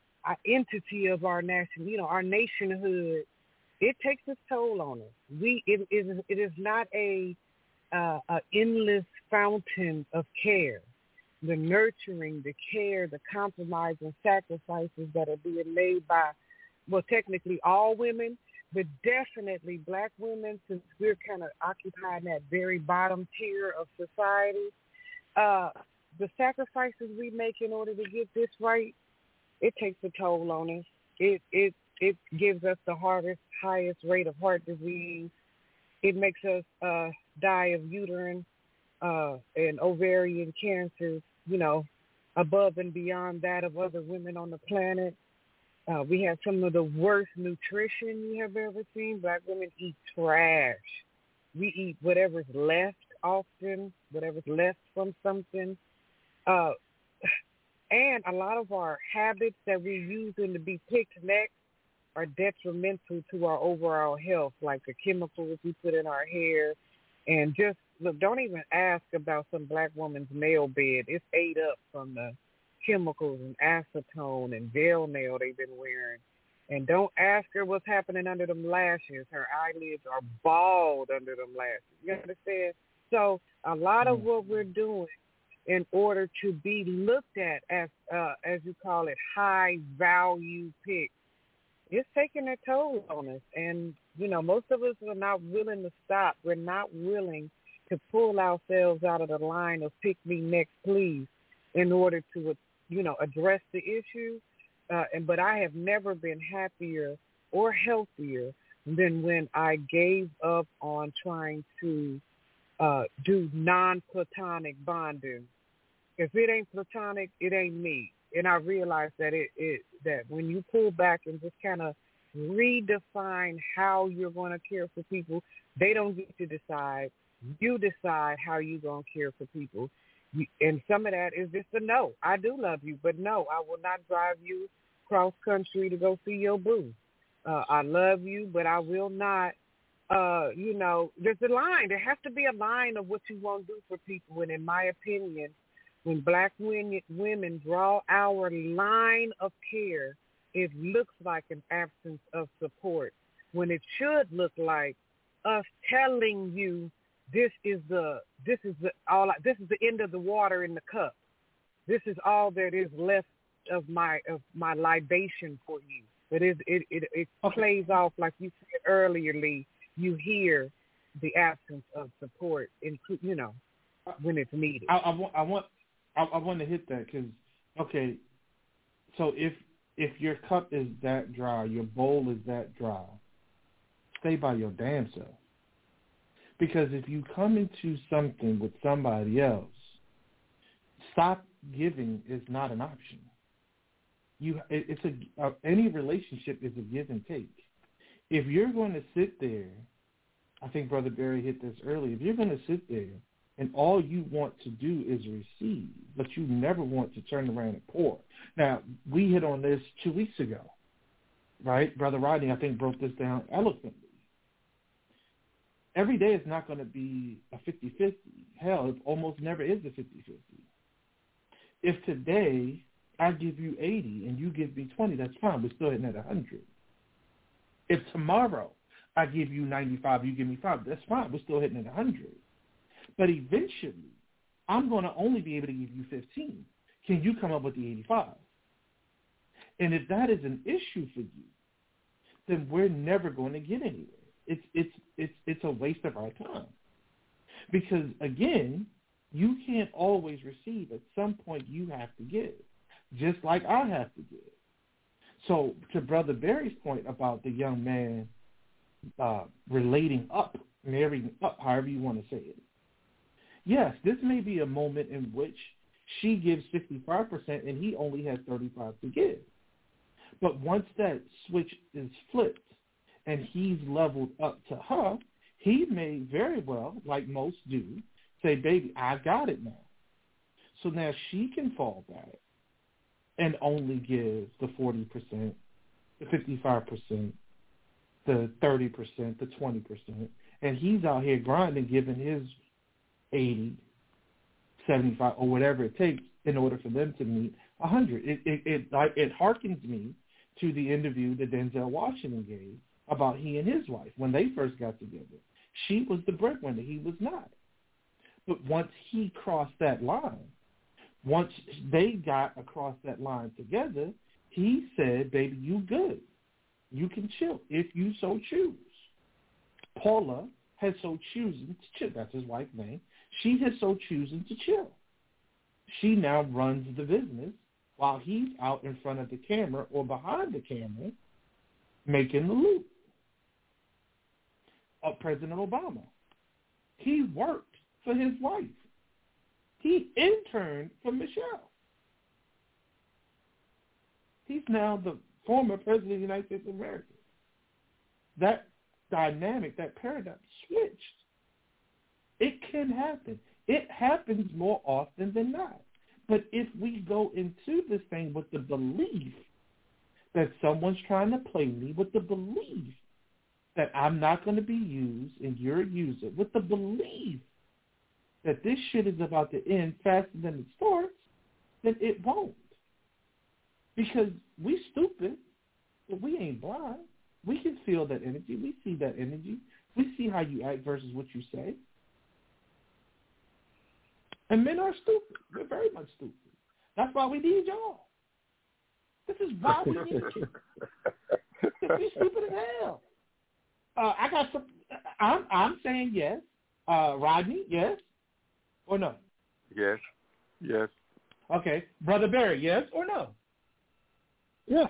entity of our nation, you know, our nationhood, it takes its toll on us. We it is it is not a, uh, a endless fountain of care. The nurturing, the care, the compromise and sacrifices that are being made by, well, technically all women, but definitely black women, since we're kind of occupying that very bottom tier of society. Uh, the sacrifices we make in order to get this right, it takes a toll on us. It it it gives us the hardest, highest rate of heart disease. It makes us uh, die of uterine uh, and ovarian cancers, you know, above and beyond that of other women on the planet. Uh, we have some of the worst nutrition you have ever seen. Black women eat trash. We eat whatever's left often, whatever's left from something. Uh, and a lot of our habits that we're using to be picked next are detrimental to our overall health, like the chemicals we put in our hair. And just, look, don't even ask about some black woman's nail bed. It's ate up from the chemicals and acetone and gel nail they've been wearing. And don't ask her what's happening under them lashes. Her eyelids are bald under them lashes. You understand? So a lot of what we're doing in order to be looked at as, uh, as you call it, high-value picks, it's taking a toll on us. And, you know, most of us are not willing to stop. We're not willing to pull ourselves out of the line of pick me next, please, in order to, you know, address the issue. Uh, and but I have never been happier or healthier than when I gave up on trying to uh, do non-platonic bonding. If it ain't platonic, it ain't me. And I realized that it, it that when you pull back and just kind of redefine how you're going to care for people, they don't get to decide. You decide how you're going to care for people. You, and some of that is just a no. I do love you, but no, I will not drive you cross country to go see your boo. Uh, I love you, but I will not, uh, you know, there's a line. There has to be a line of what you want to do for people. And in my opinion, when black women, women draw our line of care, it looks like an absence of support when it should look like us telling you this is the this is the all this is the end of the water in the cup. This is all that is left of my of my libation for you. But it it it, it okay. plays off like you said earlier, Lee. You hear the absence of support, in, you know, when it's needed. I, I want I want I, I want to hit that because okay, so if if your cup is that dry, your bowl is that dry, stay by your damn self. Because if you come into something with somebody else, stop giving is not an option. You, it, it's a uh, any relationship is a give and take. If you're going to sit there, I think Brother Barry hit this earlier. If you're going to sit there and all you want to do is receive, but you never want to turn around and pour. Now we hit on this two weeks ago, right? Brother Rodney, I think, broke this down eloquently. Every day is not going to be a fifty-fifty. Hell, it almost never is a fifty-fifty. If today I give you eighty and you give me twenty, that's fine. We're still hitting at one hundred. If tomorrow I give you ninety-five, you give me five, that's fine. We're still hitting at one hundred. But eventually, I'm going to only be able to give you fifteen. can you come up with the eighty-five? And if that is an issue for you, then we're never going to get anywhere. It's it's it's it's a waste of our time. Because again, you can't always receive. At some point you have to give, just like I have to give. So to Brother Barry's point about the young man uh, relating up, marrying up, however you want to say it, yes, this may be a moment in which she gives fifty-five percent and he only has thirty-five to give. But once that switch is flipped and he's leveled up to her, he may very well, like most do, say, baby, I got it now. So now she can fall back and only give the forty percent, the fifty-five percent, the thirty percent, the twenty percent. And he's out here grinding, giving his eighty, seventy-five, or whatever it takes in order for them to meet one hundred. It, it, it, like, it harkens me to the interview that Denzel Washington gave about he and his wife when they first got together. She was the breadwinner. He was not. But once he crossed that line, once they got across that line together, he said, baby, you good. You can chill if you so choose. Paula has so chosen to chill. That's his wife's name. She has so chosen to chill. She now runs the business while he's out in front of the camera or behind the camera making the loop. Of President Obama. He worked for his wife. He interned for Michelle. He's now the former president of the United States of America. That dynamic, that paradigm switched. It can happen. It happens more often than not. But if we go into this thing with the belief that someone's trying to play me, with the belief that I'm not going to be used and you're a user, with the belief that this shit is about to end faster than it starts, then it won't. Because we stupid, but we ain't blind. We can feel that energy. We see that energy. We see how you act versus what you say. And men are stupid. We're very much stupid. That's why we need y'all. This is why we need you. We're stupid as hell. Uh, I got some. I'm I'm saying yes. Uh, Rodney, yes or no? Yes. Yes. Okay, Brother Barry, yes or no? Yes.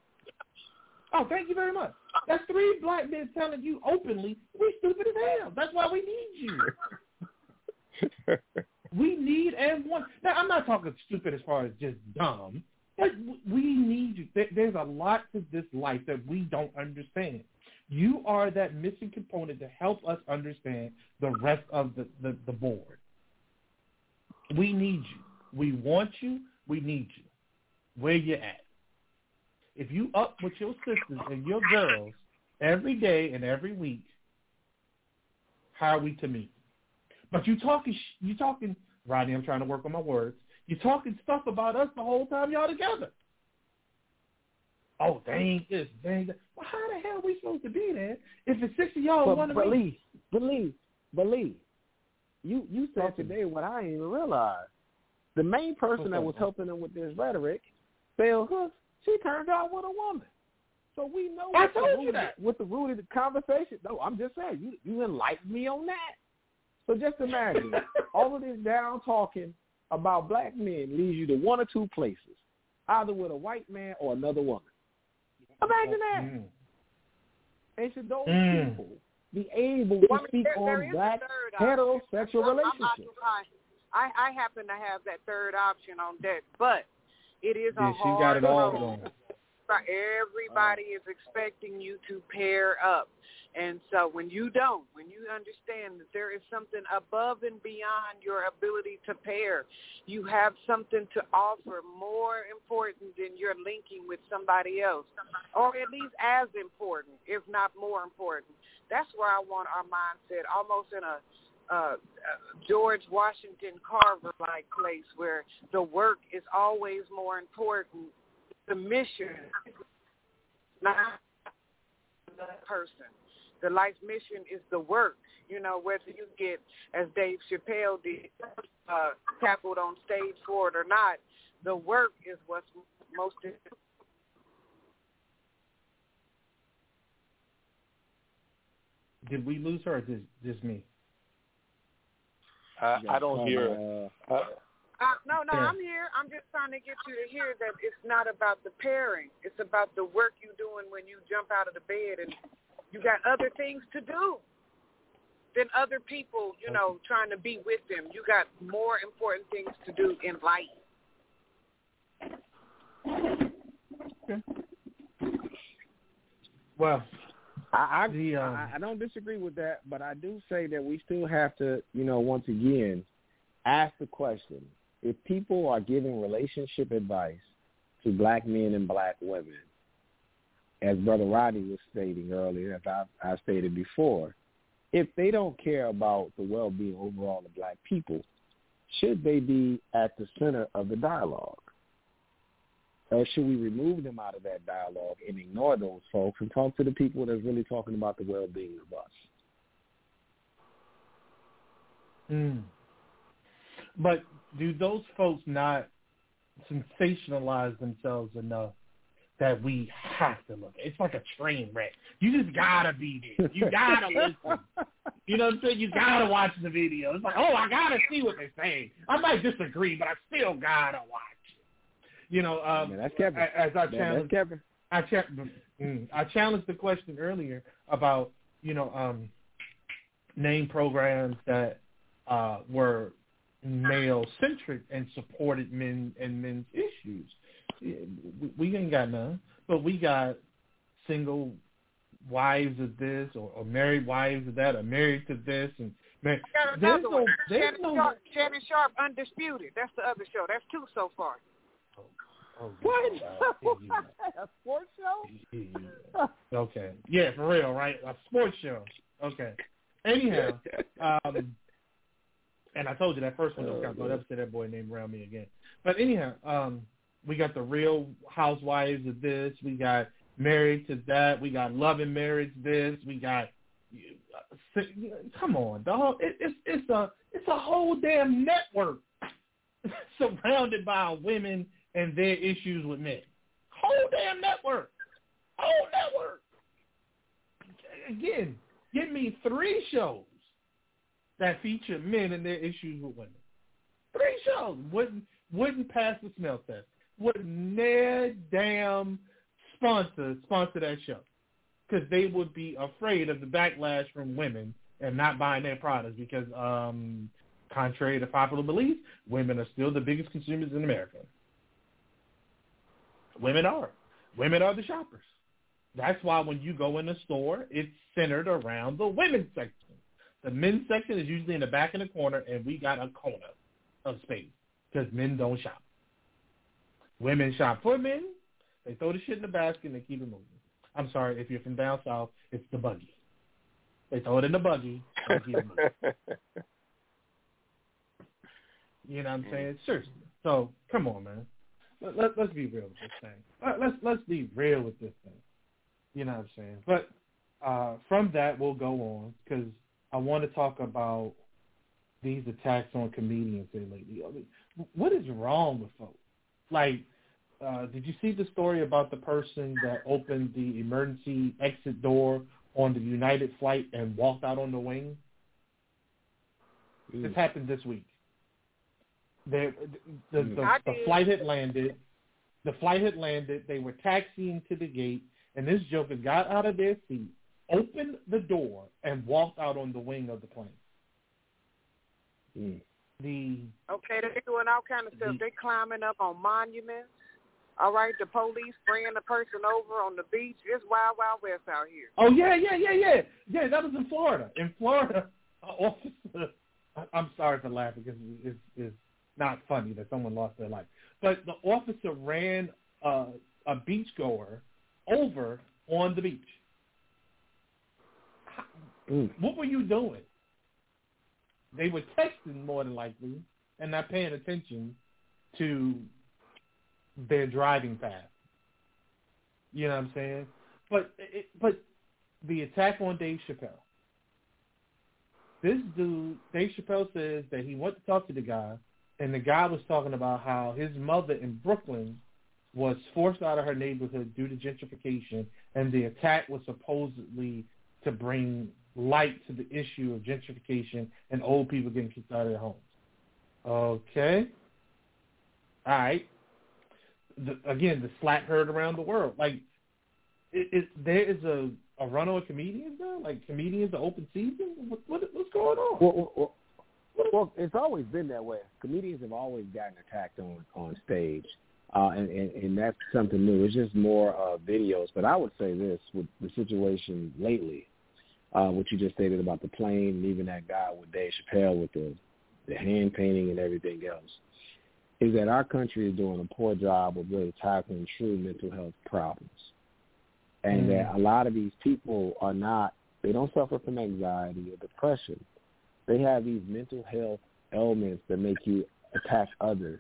Oh, thank you very much. That's three black men telling you openly we're stupid as hell. That's why we need you. We need and want. Now, I'm not talking stupid as far as just dumb. But we need you. There's a lot to this life that we don't understand. You are that missing component to help us understand the rest of the, the, the board. We need you. We want you. We need you. Where you at? If you up with your sisters and your girls every day and every week, how are we to meet? But you talking, you talking, Rodney, I'm trying to work on my words. You talking stuff about us the whole time y'all together. Oh, they ain't this, they ain't that. Well, how the hell are we supposed to be there if it's six of y'all but, want to believe, believe, believe. You you said okay. today what I didn't even realize. The main person that was helping them with this rhetoric, Bell Hooks, she turned out with a woman. So we know I what, told the you root, that. what the root of the conversation. No, I'm just saying, you, you enlightened me on that. So just imagine, all of this down talking about black men leads you to one or two places, either with a white man or another woman. Imagine that. Mm. And should those mm. people be able to well, speak there, on there black heterosexual I'm, relationships? I'm I, I happen to have that third option on deck, but it is yeah, a she hard got it all road. wrong. Everybody is expecting you to pair up. And so when you don't, when you understand that there is something above and beyond your ability to pair, you have something to offer more important than you're linking with somebody else, or at least as important, if not more important. That's where I want our mindset, almost in a uh, George Washington Carver-like place where the work is always more important. The mission, not the person. The life mission is the work. You know, whether you get, as Dave Chappelle did, uh, tackled on stage for it or not, the work is what's most important. Did we lose her or just, just me? I, I don't hear it. Uh, Uh, no, no, yeah. I'm here. I'm just trying to get you to hear that it's not about the pairing. It's about the work you're doing when you jump out of the bed and you got other things to do than other people, you know, trying to be with them. You got more important things to do in life. Okay. Well, I I, the, um, I I don't disagree with that, but I do say that we still have to, you know, once again, ask the question: if people are giving relationship advice to black men and black women, as Brother Rodney was stating earlier, as I, I stated before, if they don't care about the well-being overall of black people, should they be at the center of the dialogue? Or should we remove them out of that dialogue and ignore those folks and talk to the people that's really talking about the well-being of us? Mm. But do those folks not sensationalize themselves enough that we have to look? It's like a train wreck. You just gotta be there. You gotta listen. You know what I'm saying? You gotta watch the video. It's like, oh, I gotta see what they're saying. I might disagree, but I still gotta watch it. You know, um, Man, that's Kevin. as I Man, challenged, that's Kevin. I, cha- mm, I challenged the question earlier about, you know, um, name programs that uh, were male-centric and supported men and men's issues. We, we ain't got none, but we got single wives of this or, or married wives of that or married to this. And man, I got there's another no, one. there's Shannon, no, Sharp, Shannon Sharp, Undisputed. That's the other show. That's two so far. Oh, What? oh, A sports show? yeah. Okay. Yeah, for real, right? A sports show. Okay. Anyhow, um, and I told you that first one don't count. Don't ever say that boy name around me again. But anyhow, um, we got the Real Housewives of this. We got Married to that. We got Love and Marriage this. We got uh, come on, dog. It, it's it's a it's a whole damn network surrounded by women and their issues with men. Whole damn network. Whole network. Again, give me three shows that feature men and their issues with women. Three shows. Wouldn't wouldn't pass the smell test. Wouldn't their damn sponsor sponsor that show. Because they would be afraid of the backlash from women and not buying their products because, um, contrary to popular belief, women are still the biggest consumers in America. Women are. Women are the shoppers. That's why when you go in the store, it's centered around the women's section. The men's section is usually in the back in the corner, and we got a corner of space because men don't shop. Women shop for men. They throw the shit in the basket and they keep it moving. I'm sorry, if you're from down south, it's the buggy. They throw it in the buggy and keep it moving. You know what I'm saying? Seriously. So, come on, man. Let, let, let's be real with this thing. Let, let's let's be real with this thing. You know what I'm saying? But uh, from that, we'll go on because I want to talk about these attacks on comedians here lately. I mean, what is wrong with folks? Like, uh, did you see the story about the person that opened the emergency exit door on the United flight and walked out on the wing? Mm. This happened this week. They, the, the, the, the flight had landed. The flight had landed. They were taxiing to the gate, and this joker got out of their seat, opened the door, and walked out on the wing of the plane. Mm. The okay, they're doing all kind of stuff. The, they're climbing up on monuments. All right, the police bringing the person over on the beach. It's wild, wild west out here. Oh yeah, yeah, yeah, yeah, yeah. That was in Florida. In Florida, an officer. I'm sorry for laughing because it's, it's not funny that someone lost their life. But the officer ran uh, a beachgoer over on the beach. Mm. What were you doing? They were texting more than likely and not paying attention to their driving path. You know what I'm saying? But it, but the attack on Dave Chappelle. This dude, Dave Chappelle says that he went to talk to the guy and the guy was talking about how his mother in Brooklyn was forced out of her neighborhood due to gentrification, and the attack was supposedly to bring light to the issue of gentrification and old people getting kicked out of their homes. Okay. All right. The, again, the slap heard around the world. Like, it, it, there is a, a run on comedians now? Like, comedians are open season? What, what, what's going on? Well, well, well, it's always been that way. Comedians have always gotten attacked on, on stage, uh, and, and, and that's something new. It's just more uh, videos. But I would say this, with the situation lately, uh, what you just stated about the plane and even that guy with Dave Chappelle with the, the hand painting and everything else, is that our country is doing a poor job of really tackling true mental health problems. And mm. that a lot of these people are not, they don't suffer from anxiety or depression. They have these mental health ailments that make you attack others.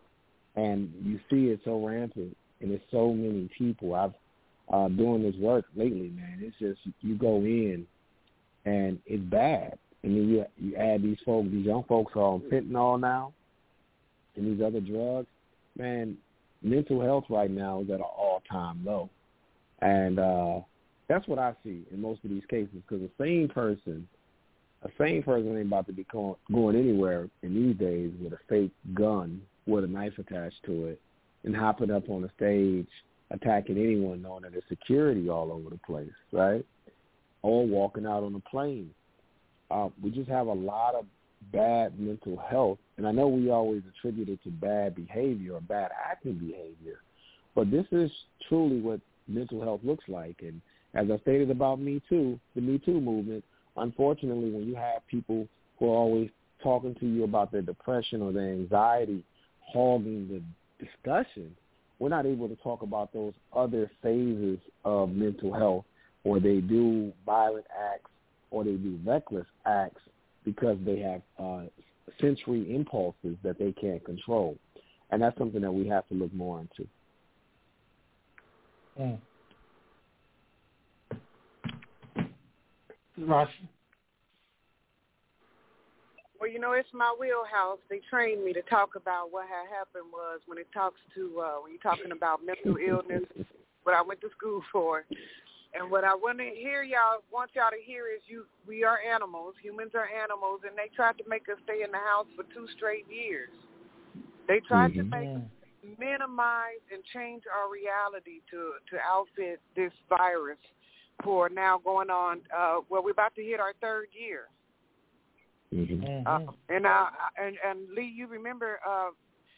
And you see it so rampant, and there's so many people. I've uh, doing this work lately, man. It's just, you go in, and it's bad. And then you, you add these folks, these young folks are on fentanyl now, and these other drugs. Man, mental health right now is at an all-time low. And uh, that's what I see in most of these cases, because a sane person, a sane person ain't about to be going, going anywhere in these days with a fake gun with a knife attached to it and hopping up on a stage attacking anyone knowing that there's security all over the place, right? Or walking out on a plane. Uh, we just have a lot of bad mental health, and I know we always attribute it to bad behavior or bad acting behavior, but this is truly what mental health looks like. And as I stated about Me Too, the Me Too movement, unfortunately, when you have people who are always talking to you about their depression or their anxiety hogging the discussion, we're not able to talk about those other phases of mental health, or they do violent acts or they do reckless acts because they have uh, sensory impulses that they can't control. And that's something that we have to look more into. Mm. Rosh? Well, you know, it's my wheelhouse. They trained me to talk about what had happened was when it talks to, uh, when you're talking about mental illness, what I went to school for. And what I want to hear y'all, want y'all to hear is you, we are animals. Humans are animals, and they tried to make us stay in the house for two straight years. They tried mm-hmm. to make us minimize and change our reality to, to outfit this virus for now going on, uh, well, we're about to hit our third year. Mm-hmm. Uh, and, uh, and and Lee, you remember, uh,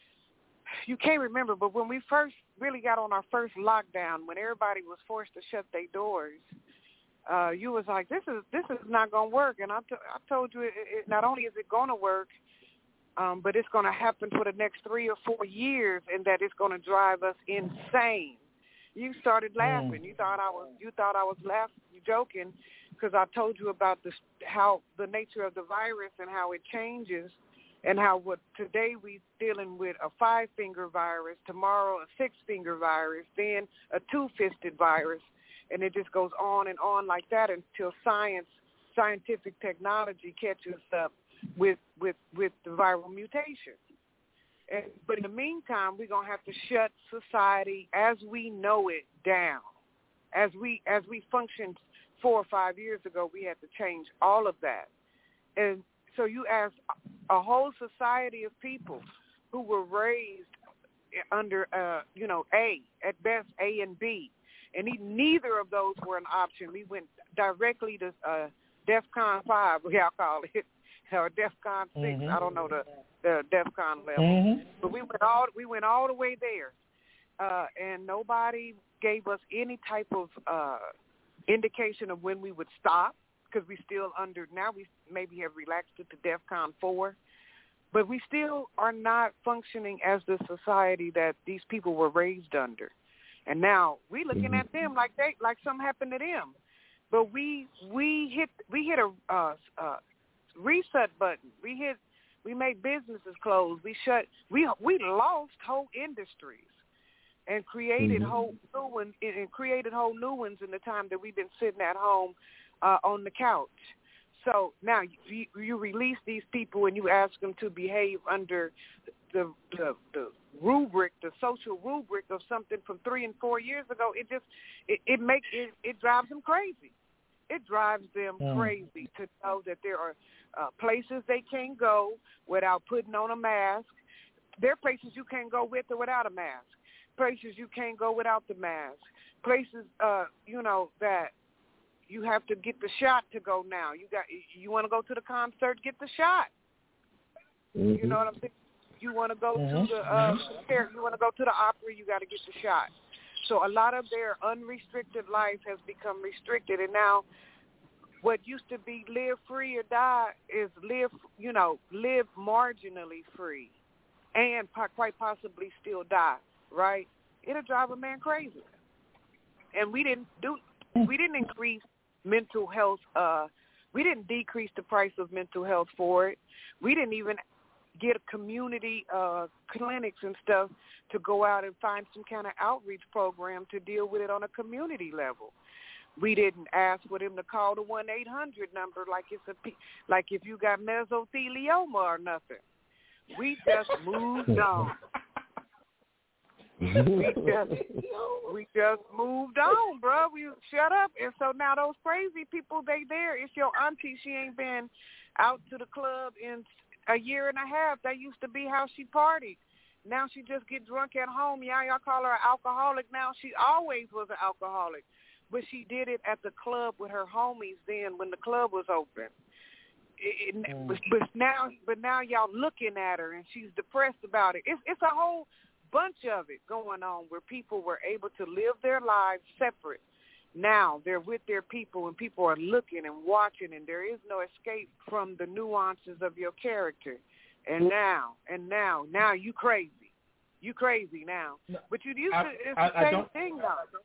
you can't remember, but when we first really got on our first lockdown, when everybody was forced to shut their doors, uh, you was like, this is this is not going to work. And I, t- I told you, it, it, not only is it going to work, um, but it's going to happen for the next three or four years, and that it's going to drive us insane. You started laughing. Mm. You thought I was you thought I was laughing, joking, because I told you about the how the nature of the virus and how it changes, and how what today we're dealing with a five-finger virus, tomorrow a six-finger virus, then a two-fisted virus, and it just goes on and on like that until science, scientific technology catches up with with, with the viral mutations. And, but in the meantime, we're gonna have to shut society as we know it down, as we as we functioned four or five years ago. We had to change all of that. And so you ask a whole society of people who were raised under, uh, you know, A, at best A and B, and he, neither of those were an option. We went directly to uh, DEFCON five, we all call it, or DEFCON six. Mm-hmm. I don't know the, the DEFCON level, mm-hmm. but we went all we went all the way there, uh, and nobody gave us any type of uh, indication of when we would stop, because we still under, now we maybe have relaxed it to DEFCON four, but we still are not functioning as the society that these people were raised under. And now we looking mm-hmm. at them like they like something happened to them. But we we hit we hit a uh, uh, reset button. We hit we made businesses close. We shut we we lost whole industries and created mm-hmm. whole new ones and created whole new ones in the time that we've been sitting at home uh, on the couch. So now you, you release these people and you ask them to behave under the the, the rubric, the social rubric of something from three and four years ago, it just it, it makes it, it drives them crazy. It drives them mm. crazy to know that there are uh, places they can't go without putting on a mask. There are places you can't go with or without a mask. Places you can't go without the mask. Places, uh, you know, that you have to get the shot to go now. You got you want to go to the concert, get the shot. Mm-hmm. You know what I'm saying? You want to go mm-hmm. to the uh, you want to go to the opera, you got to get the shot. So a lot of their unrestricted life has become restricted, and now what used to be live free or die is live, you know, live marginally free, and po- quite possibly still die. Right? It'll drive a man crazy. And we didn't do, we didn't increase mental health. Uh, we didn't decrease the price of mental health for it. We didn't even get community uh, clinics and stuff to go out and find some kind of outreach program to deal with it on a community level. We didn't ask for them to call the one eight hundred number like it's a like if you got mesothelioma or nothing. We just moved on. we just we just moved on, bro. We shut up, and so now those crazy people, they there. It's your auntie. She ain't been out to the club in a year and a half. That used to be how she partied. Now she just get drunk at home. Yeah, y'all call her an alcoholic now. She always was an alcoholic, but she did it at the club with her homies then when the club was open. It, it, mm. but, but now, but now y'all looking at her and she's depressed about it. It's it's a whole bunch of it going on where people were able to live their lives separate. Now they're with their people and people are looking and watching, and there is no escape from the nuances of your character. And now, and now, now you crazy. You crazy now. But you used to, I, it's I, the same thing though.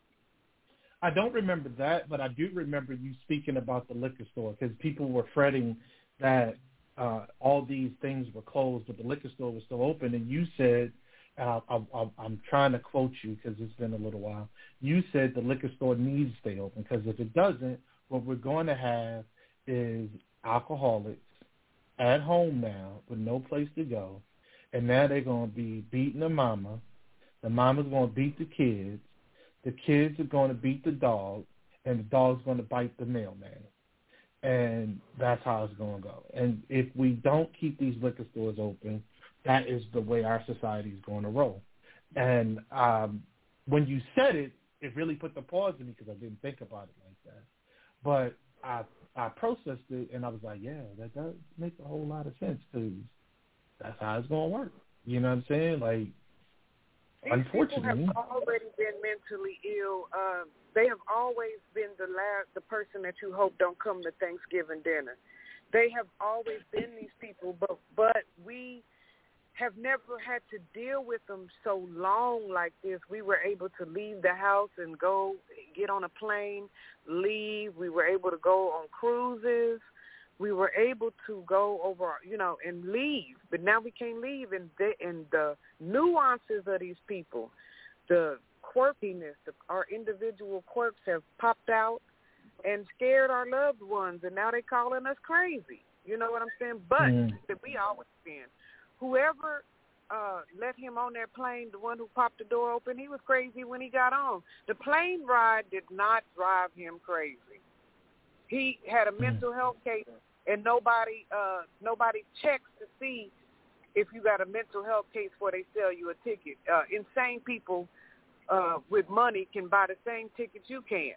I don't remember that, but I do remember you speaking about the liquor store because people were fretting that uh, all these things were closed, but the liquor store was still open, and you said, Uh, I, I, I'm trying to quote you because it's been a little while. You said the liquor store needs to stay open because if it doesn't, what we're going to have is alcoholics at home now with no place to go, and now they're going to be beating the mama. The mama's going to beat the kids. The kids are going to beat the dog, and the dog's going to bite the mailman. And that's how it's going to go. And if we don't keep these liquor stores open, that is the way our society is going to roll. And um, when you said it, it really put the pause in me because I didn't think about it like that. But I I processed it, and I was like, yeah, that does make a whole lot of sense because that's how it's going to work. You know what I'm saying? Like, these unfortunately. people have already been mentally ill. Uh, they have always been the last, the person that you hope don't come to Thanksgiving dinner. They have always been these people, but but we have never had to deal with them so long like this. We were able to leave the house and go get on a plane, leave. We were able to go on cruises. We were able to go over, you know, and leave. But now we can't leave. And the, and the nuances of these people, the quirkiness, the, our individual quirks have popped out and scared our loved ones. And now they're calling us crazy. You know what I'm saying? But mm. that we always been. Whoever uh, let him on that plane, the one who popped the door open, he was crazy when he got on. The plane ride did not drive him crazy. He had a mental health case, and nobody uh, nobody checks to see if you got a mental health case before they sell you a ticket. Uh, insane people uh, with money can buy the same tickets you can.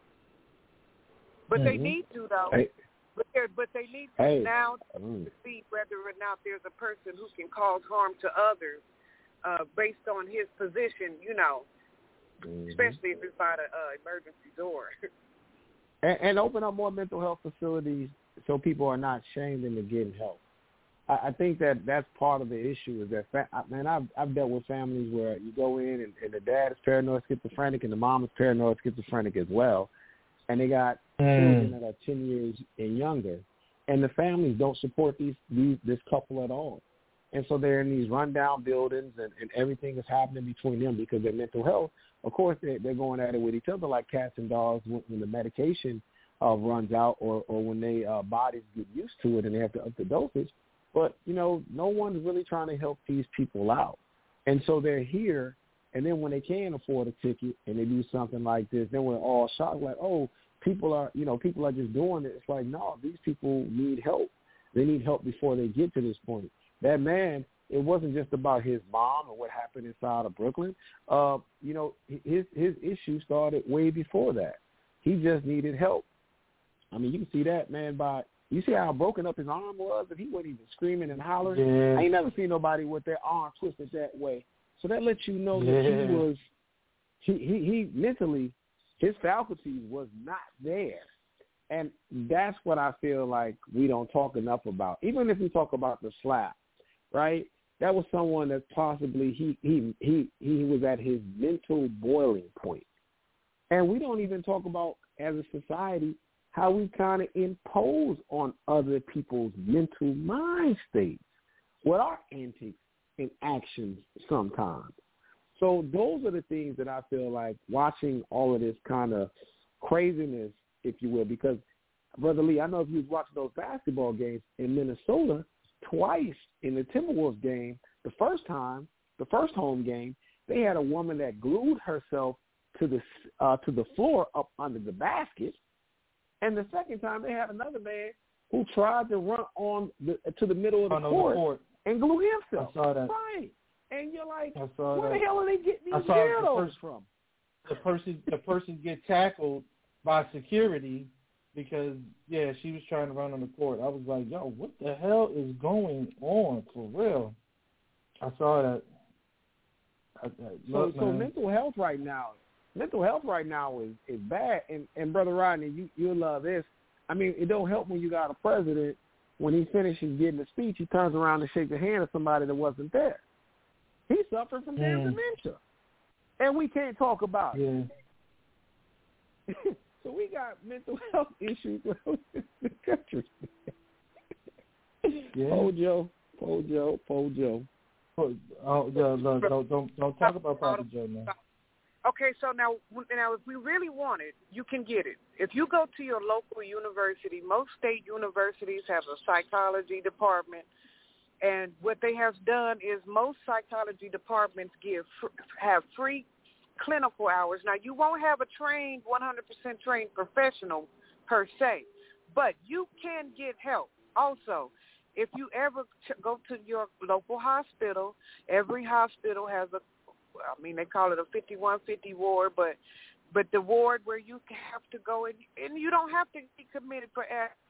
But mm-hmm. they need to, though. Hey. But, but they need to hey. now mm. to see whether or not there's a person who can cause harm to others uh, based on his position, you know, mm-hmm. especially if it's by the uh, emergency door. and, and open up more mental health facilities so people are not shamed into getting help. I, I think that that's part of the issue is that, fa- man, I've, I've dealt with families where you go in and, and the dad is paranoid schizophrenic and the mom is paranoid schizophrenic as well. And they got mm. children that are ten years and younger, and the families don't support these, these this couple at all. And so they're in these rundown buildings, and, and everything is happening between them because their mental health. Of course, they, they're going at it with each other like cats and dogs when, when the medication uh, runs out, or, or when their uh, bodies get used to it and they have to up the dosage. But, you know, no one's really trying to help these people out. And so they're here, and then when they can afford a ticket and they do something like this, then we're all shocked, like, oh, people are, you know, people are just doing it. It's like, no, these people need help. They need help before they get to this point. That man, it wasn't just about his mom or what happened inside of Brooklyn. Uh, you know, his his issue started way before that. He just needed help. I mean, you can see that, man, by you see how broken up his arm was, and he wasn't even screaming and hollering. Yeah. I ain't never seen nobody with their arm twisted that way. So that lets you know yeah. that he was, he, he, he mentally, his faculties was not there. And that's what I feel like we don't talk enough about. Even if we talk about the slap, right? That was someone that possibly he he he he was at his mental boiling point. And we don't even talk about, as a society, how we kind of impose on other people's mental mind states with our antics and actions sometimes. So those are the things that I feel like watching all of this kind of craziness, if you will, because, Brother Lee, I know if you was watching those basketball games in Minnesota, twice in the Timberwolves game, the first time, the first home game, they had a woman that glued herself to the uh, to the floor up under the basket. And the second time, they had another man who tried to run on the, to the middle of the, oh, court, the court and glue himself. I saw that. Right. And you're like, I saw where that. the hell are they getting these I saw weirdos the first, from? The person, the person get tackled by security because, yeah, she was trying to run on the court. I was like, yo, what the hell is going on for real? I saw that. I, I, look, so, so man. mental health right now, mental health right now is, is bad. And, and Brother Rodney, you, you'll love this. I mean, it don't help when you got a president, when he finishes getting the speech, he turns around and shakes the hand of somebody that wasn't there. He suffered from damn mm. dementia. And we can't talk about yeah. it. So we got mental health issues in the country. Yeah. Po Joe, Po Joe, Po Joe. Oh, oh no, no, don't, don't, don't talk about Papa Joe now. Okay, so now, now if we really want it, you can get it. If you go to your local university, most state universities have a psychology department, and what they have done is most psychology departments give have free clinical hours. Now, you won't have a trained, one hundred percent trained professional per se, but you can get help. Also, if you ever go to your local hospital, every hospital has a, I mean, they call it a fifty-one fifty ward, but but the ward where you have to go, and, and you don't have to be committed for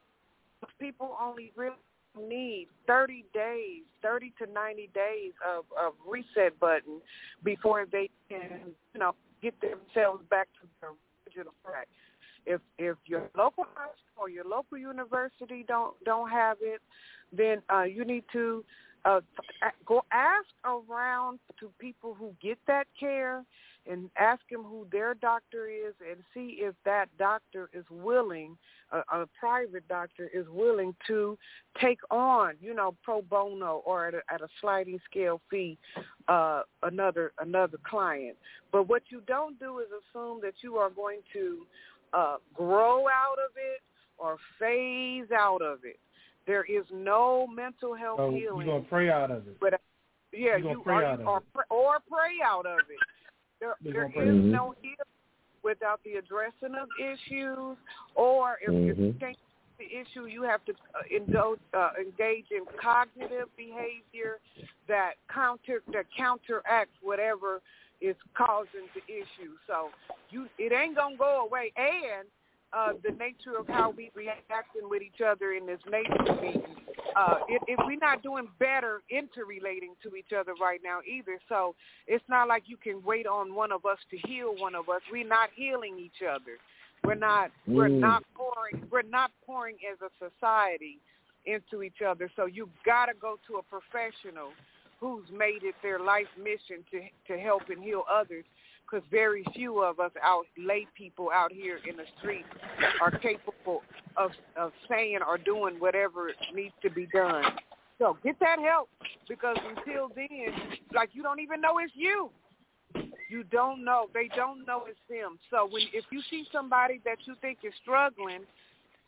people only really need thirty days, thirty to ninety days of, of reset button before they can, you know, get themselves back to their original track. If if your local hospital or your local university don't don't have it, then uh, you need to uh, go ask around to people who get that care and ask them who their doctor is and see if that doctor is willing, a, a private doctor is willing to take on, you know, pro bono or at a, at a sliding scale fee, uh, another another client. But what you don't do is assume that you are going to uh, grow out of it or phase out of it. There is no mental health so healing. You're going to pray out of it. But, uh, yeah, you you pray are, out of or, it. or pray out of it. There, there is mm-hmm. no healing without the addressing of issues, or if, mm-hmm. if you can't the issue, you have to uh, indulge, uh, engage in cognitive behavior that counter that counteracts whatever is causing the issue. So you, it ain't gonna go away, and uh, the nature of how we reacting with each other in this nature meeting. Uh, if, if we're not doing better interrelating to each other right now either, so it's not like you can wait on one of us to heal one of us. We're not healing each other. We're not. Mm. We're not pouring. We're not pouring as a society into each other. So you got to go to a professional who's made it their life mission to to help and heal others. Because very few of us out, lay people out here in the street are capable of, of saying or doing whatever needs to be done. So get that help, because until then, like, you don't even know it's you. You don't know. They don't know it's them. So when if you see somebody that you think is struggling,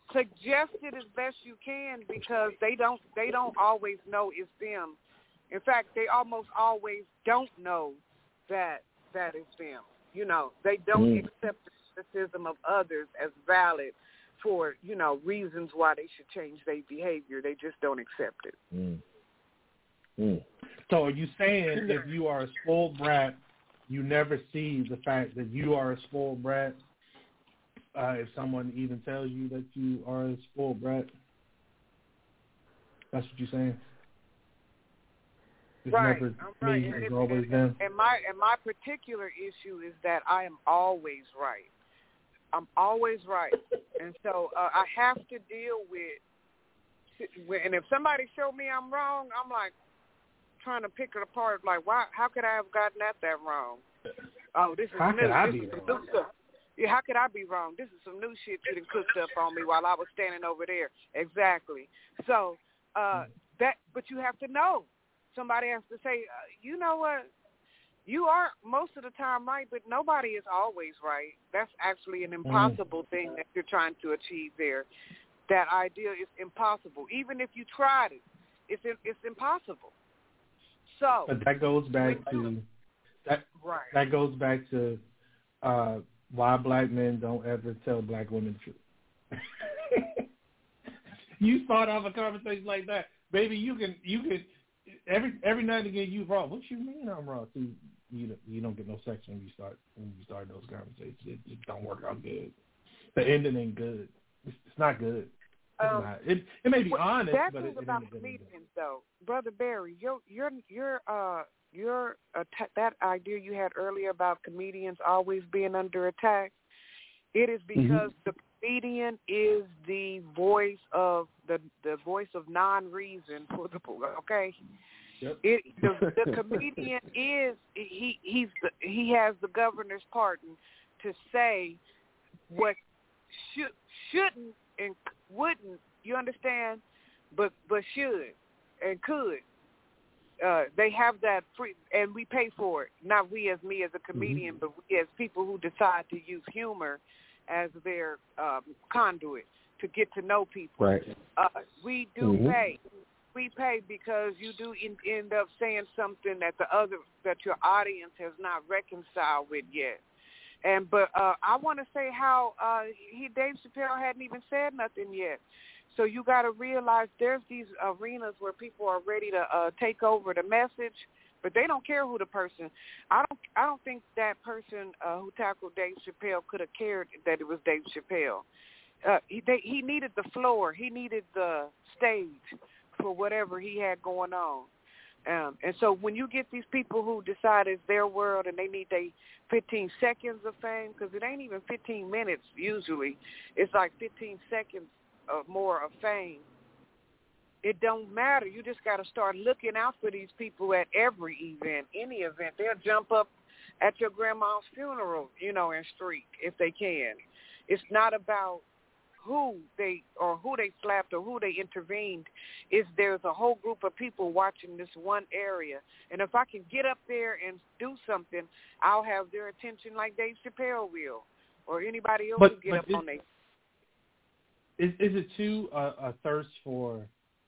suggest it as best you can because they don't they don't always know it's them. In fact, they almost always don't know that that is them. You know, they don't mm. accept the criticism of others as valid for, you know, reasons why they should change their behavior. They just don't accept it. Mm. Mm. So are you saying if you are a spoiled brat, you never see the fact that you are a spoiled brat? Uh, if someone even tells you that you are a spoiled brat, that's what you're saying. It's right, never I'm right. me, And, it's it, always and, them. and my and my particular issue is that I am always right. I'm always right, and so uh, I have to deal with. And if somebody showed me I'm wrong, I'm like trying to pick it apart. Like, why? How could I have gotten that that wrong? Oh, this is how new. Could I this be is wrong? new stuff. Yeah, how could I be wrong? This is some new shit you done cooked up on me while I was standing over there. Exactly. So uh, that, but you have to know. Somebody has to say, uh, you know what? You are most of the time right, but nobody is always right. That's actually an impossible mm. thing that you're trying to achieve there. That idea is impossible. Even if you tried it, it's it's impossible. So, but that goes back to that. Right. That goes back to uh, why black men don't ever tell black women the truth. You start off a conversation like that, baby. You can you can every every now and again you wrong. What you mean I'm wrong? See, you don't, you don't get no sex when you start when you start those conversations. It, it don't work out good. The ending ain't good. It's, it's not good. It's um, not. It it may be well, honest, that but thing it, it about ain't good. comedians, though, Brother Barry, your your your uh your atta- that idea you had earlier about comedians always being under attack. It is because mm-hmm. the comedian is the voice of the the voice of non-reason for the okay. Yep. It the, the comedian is he he's the, he has the governor's pardon to say what should shouldn't and wouldn't, you understand, but but should and could. Uh, they have that free, and we pay for it. Not we as me as a comedian, mm-hmm. but we as people who decide to use humor as their um, conduit to get to know people. Right. Uh, we do mm-hmm. pay. We pay because you do in, end up saying something that the other that your audience has not reconciled with yet. And but uh, I want to say how uh, he Dave Chappelle hadn't even said nothing yet. So you got to realize there's these arenas where people are ready to uh, take over the message, but they don't care who the person. I don't. I don't think that person uh, who tackled Dave Chappelle could have cared that it was Dave Chappelle. Uh, he they, he needed the floor. He needed the stage for whatever he had going on. Um, and so when you get these people who decide it's their world and they need their fifteen seconds of fame, because it ain't even fifteen minutes usually. It's like fifteen seconds or more of fame. It don't matter. You just got to start looking out for these people at every event, any event. They'll jump up at your grandma's funeral, you know, and streak if they can. It's not about who they or who they slapped or who they intervened. Is there's a whole group of people watching this one area, and if I can get up there and do something, I'll have their attention like Dave Chappelle will, or anybody else but, who get but up is, on their. Is is it too uh, a thirst for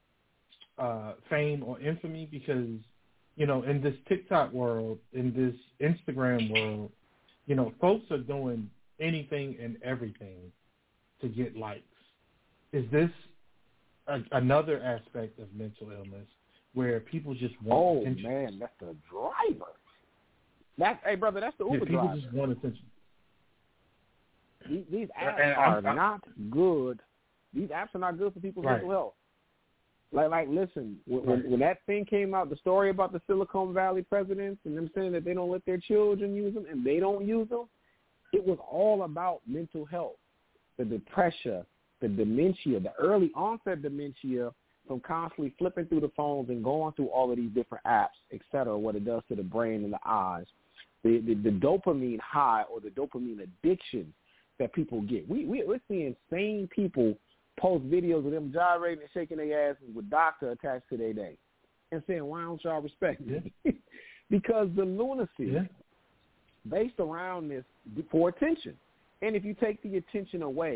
uh, fame or infamy? Because you know, in this TikTok world, in this Instagram world, you know, folks are doing anything and everything to get likes. Is this a, another aspect of mental illness where people just want oh, attention? Oh, man, that's the driver. That's, hey, brother, that's the Uber yeah, people driver. just want attention. These, these apps and are I'm, I'm, not good. These apps are not good for people's right. mental health. Like, like, listen, when, right. when that thing came out, the story about the Silicon Valley presidents and them saying that they don't let their children use them and they don't use them, it was all about mental health. The depression, the dementia, the early onset dementia from constantly flipping through the phones and going through all of these different apps, et cetera, what it does to the brain and the eyes, the, the, the dopamine high or the dopamine addiction that people get. We, we, we're seeing sane people post videos of them gyrating and shaking their asses with doctor attached to their name and saying, why don't y'all respect me? Yeah. Because the lunacy yeah. based around this for attention. And if you take the attention away,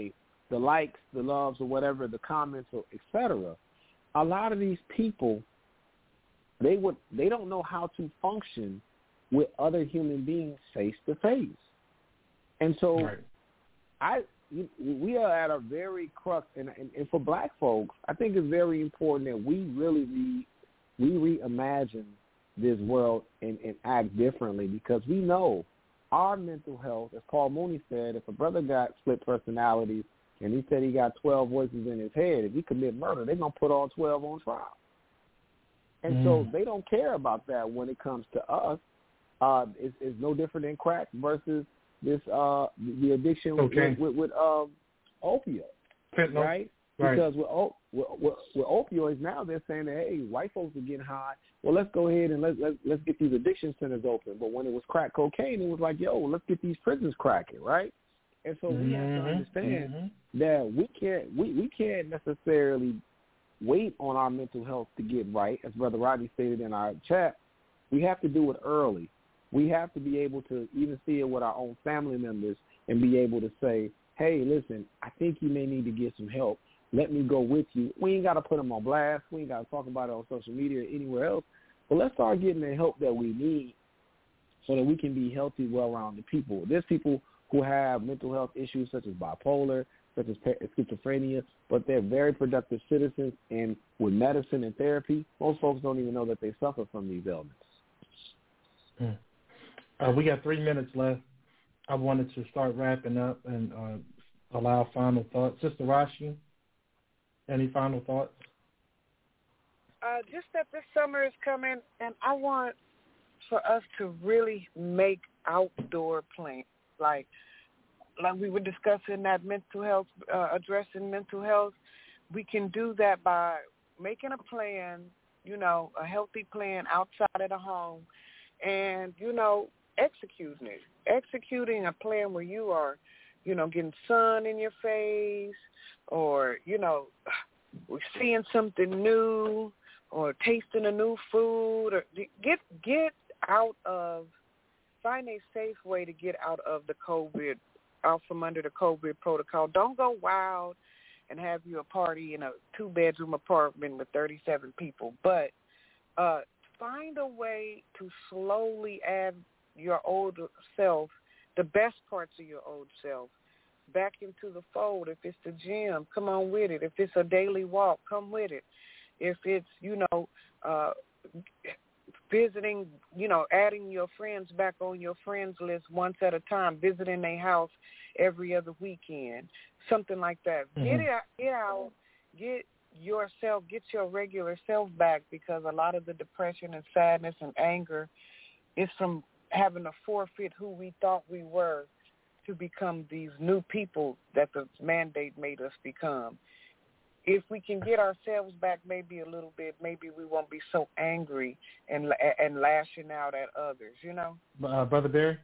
the likes, the loves, or whatever, the comments, or et cetera, a lot of these people, they would they don't know how to function with other human beings face to face. And so right. I we are at a very crux, and, and, and for black folks, I think it's very important that we really re, we reimagine this world and, and act differently, because we know our mental health, as Paul Mooney said, if a brother got split personalities and he said he got twelve voices in his head, if he commit murder, they're going to put all twelve on trial. And mm. so they don't care about that when it comes to us. Uh, it's, it's no different than crack versus this uh, the addiction okay. with, with, with um, opioids, Fentanyl. right? Right. Because with, with, with, with opioids now, they're saying that, hey, white folks are getting high. Well, let's go ahead and let's, let's, let's get these addiction centers open. But when it was crack cocaine, it was like, yo, let's get these prisons cracking, right? And so we have to understand mm-hmm. that we can't we, we can't necessarily wait on our mental health to get right. As Brother Rodney stated in our chat, we have to do it early. We have to be able to even see it with our own family members and be able to say, hey, listen, I think you may need to get some help. Let me go with you. We ain't got to put them on blast. We ain't got to talk about it on social media or anywhere else. But let's start getting the help that we need so that we can be healthy, well-rounded people. There's people who have mental health issues such as bipolar, such as schizophrenia, but they're very productive citizens. And with medicine and therapy, most folks don't even know that they suffer from these ailments. Hmm. Uh, we got three minutes left. I wanted to start wrapping up and uh, allow final thoughts. Sister Rashi, any final thoughts? Uh, just that this summer is coming, and I want for us to really make outdoor plans. Like, like we were discussing that mental health, uh, addressing mental health, we can do that by making a plan, you know, a healthy plan outside of the home, and, you know, executing it. Executing a plan where you are, you know, getting sun in your face, or, you know, seeing something new, or tasting a new food, or get get out of, find a safe way to get out of the COVID, out from under the COVID protocol. Don't go wild and have you a party in a two-bedroom apartment with thirty-seven people, but uh, find a way to slowly add your old self, the best parts of your old self, back into the fold. If it's the gym, come on with it. If it's a daily walk, come with it. If it's, you know, uh, visiting, you know, adding your friends back on your friends list once at a time, visiting their house every other weekend, something like that. Mm-hmm. Get it out, get out, get yourself, get your regular self back, because a lot of the depression and sadness and anger is from having to forfeit who we thought we were to become these new people that the mandate made us become. If we can get ourselves back maybe a little bit, maybe we won't be so angry and and lashing out at others, you know? Uh, Brother Barry?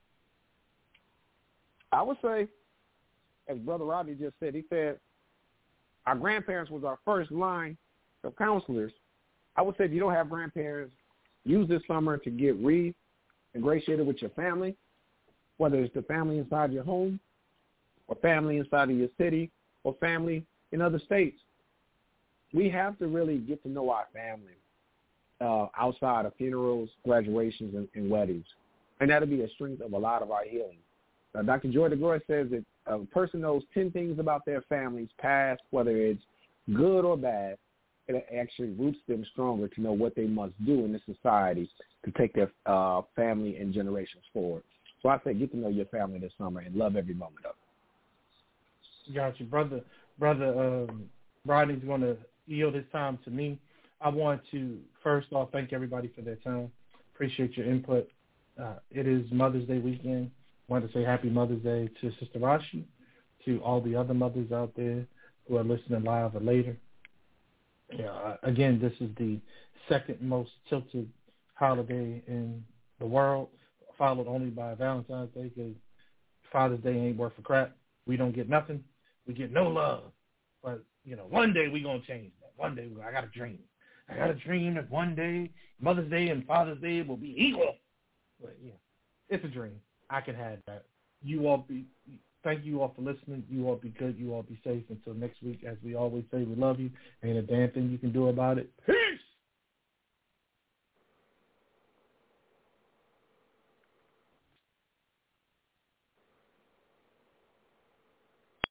I would say, as Brother Rodney just said, he said, our grandparents was our first line of counselors. I would say if you don't have grandparents, use this summer to get re-ingratiated with your family, whether it's the family inside your home or family inside of your city or family in other states. We have to really get to know our family uh, outside of funerals, graduations, and, and weddings. And that'll be a strength of a lot of our healing. Uh, Doctor Joy DeGroy says that a person knows ten things about their family's past, whether it's good or bad. It actually roots them stronger to know what they must do in this society to take their uh, family and generations forward. So I say get to know your family this summer and love every moment of it. Got you, brother. Brother um, Rodney's going to yield his time to me. I want to, first off, thank everybody for their time. Appreciate your input. Uh, it is Mother's Day weekend. I want to say happy Mother's Day to Sister Rashi, to all the other mothers out there who are listening live or later. Yeah, uh, again, this is the second most tilted holiday in the world, followed only by Valentine's Day, because Father's Day ain't worth a crap. We don't get nothing. We get no love. But, you know, one day we're going to change that. One day, I got a dream. I got a dream that one day Mother's Day and Father's Day will be equal. But, yeah, it's a dream. I can have that. You all be, Thank you all for listening. You all be good. You all be safe. Until next week, as we always say, we love you. Ain't a damn thing you can do about it. Peace.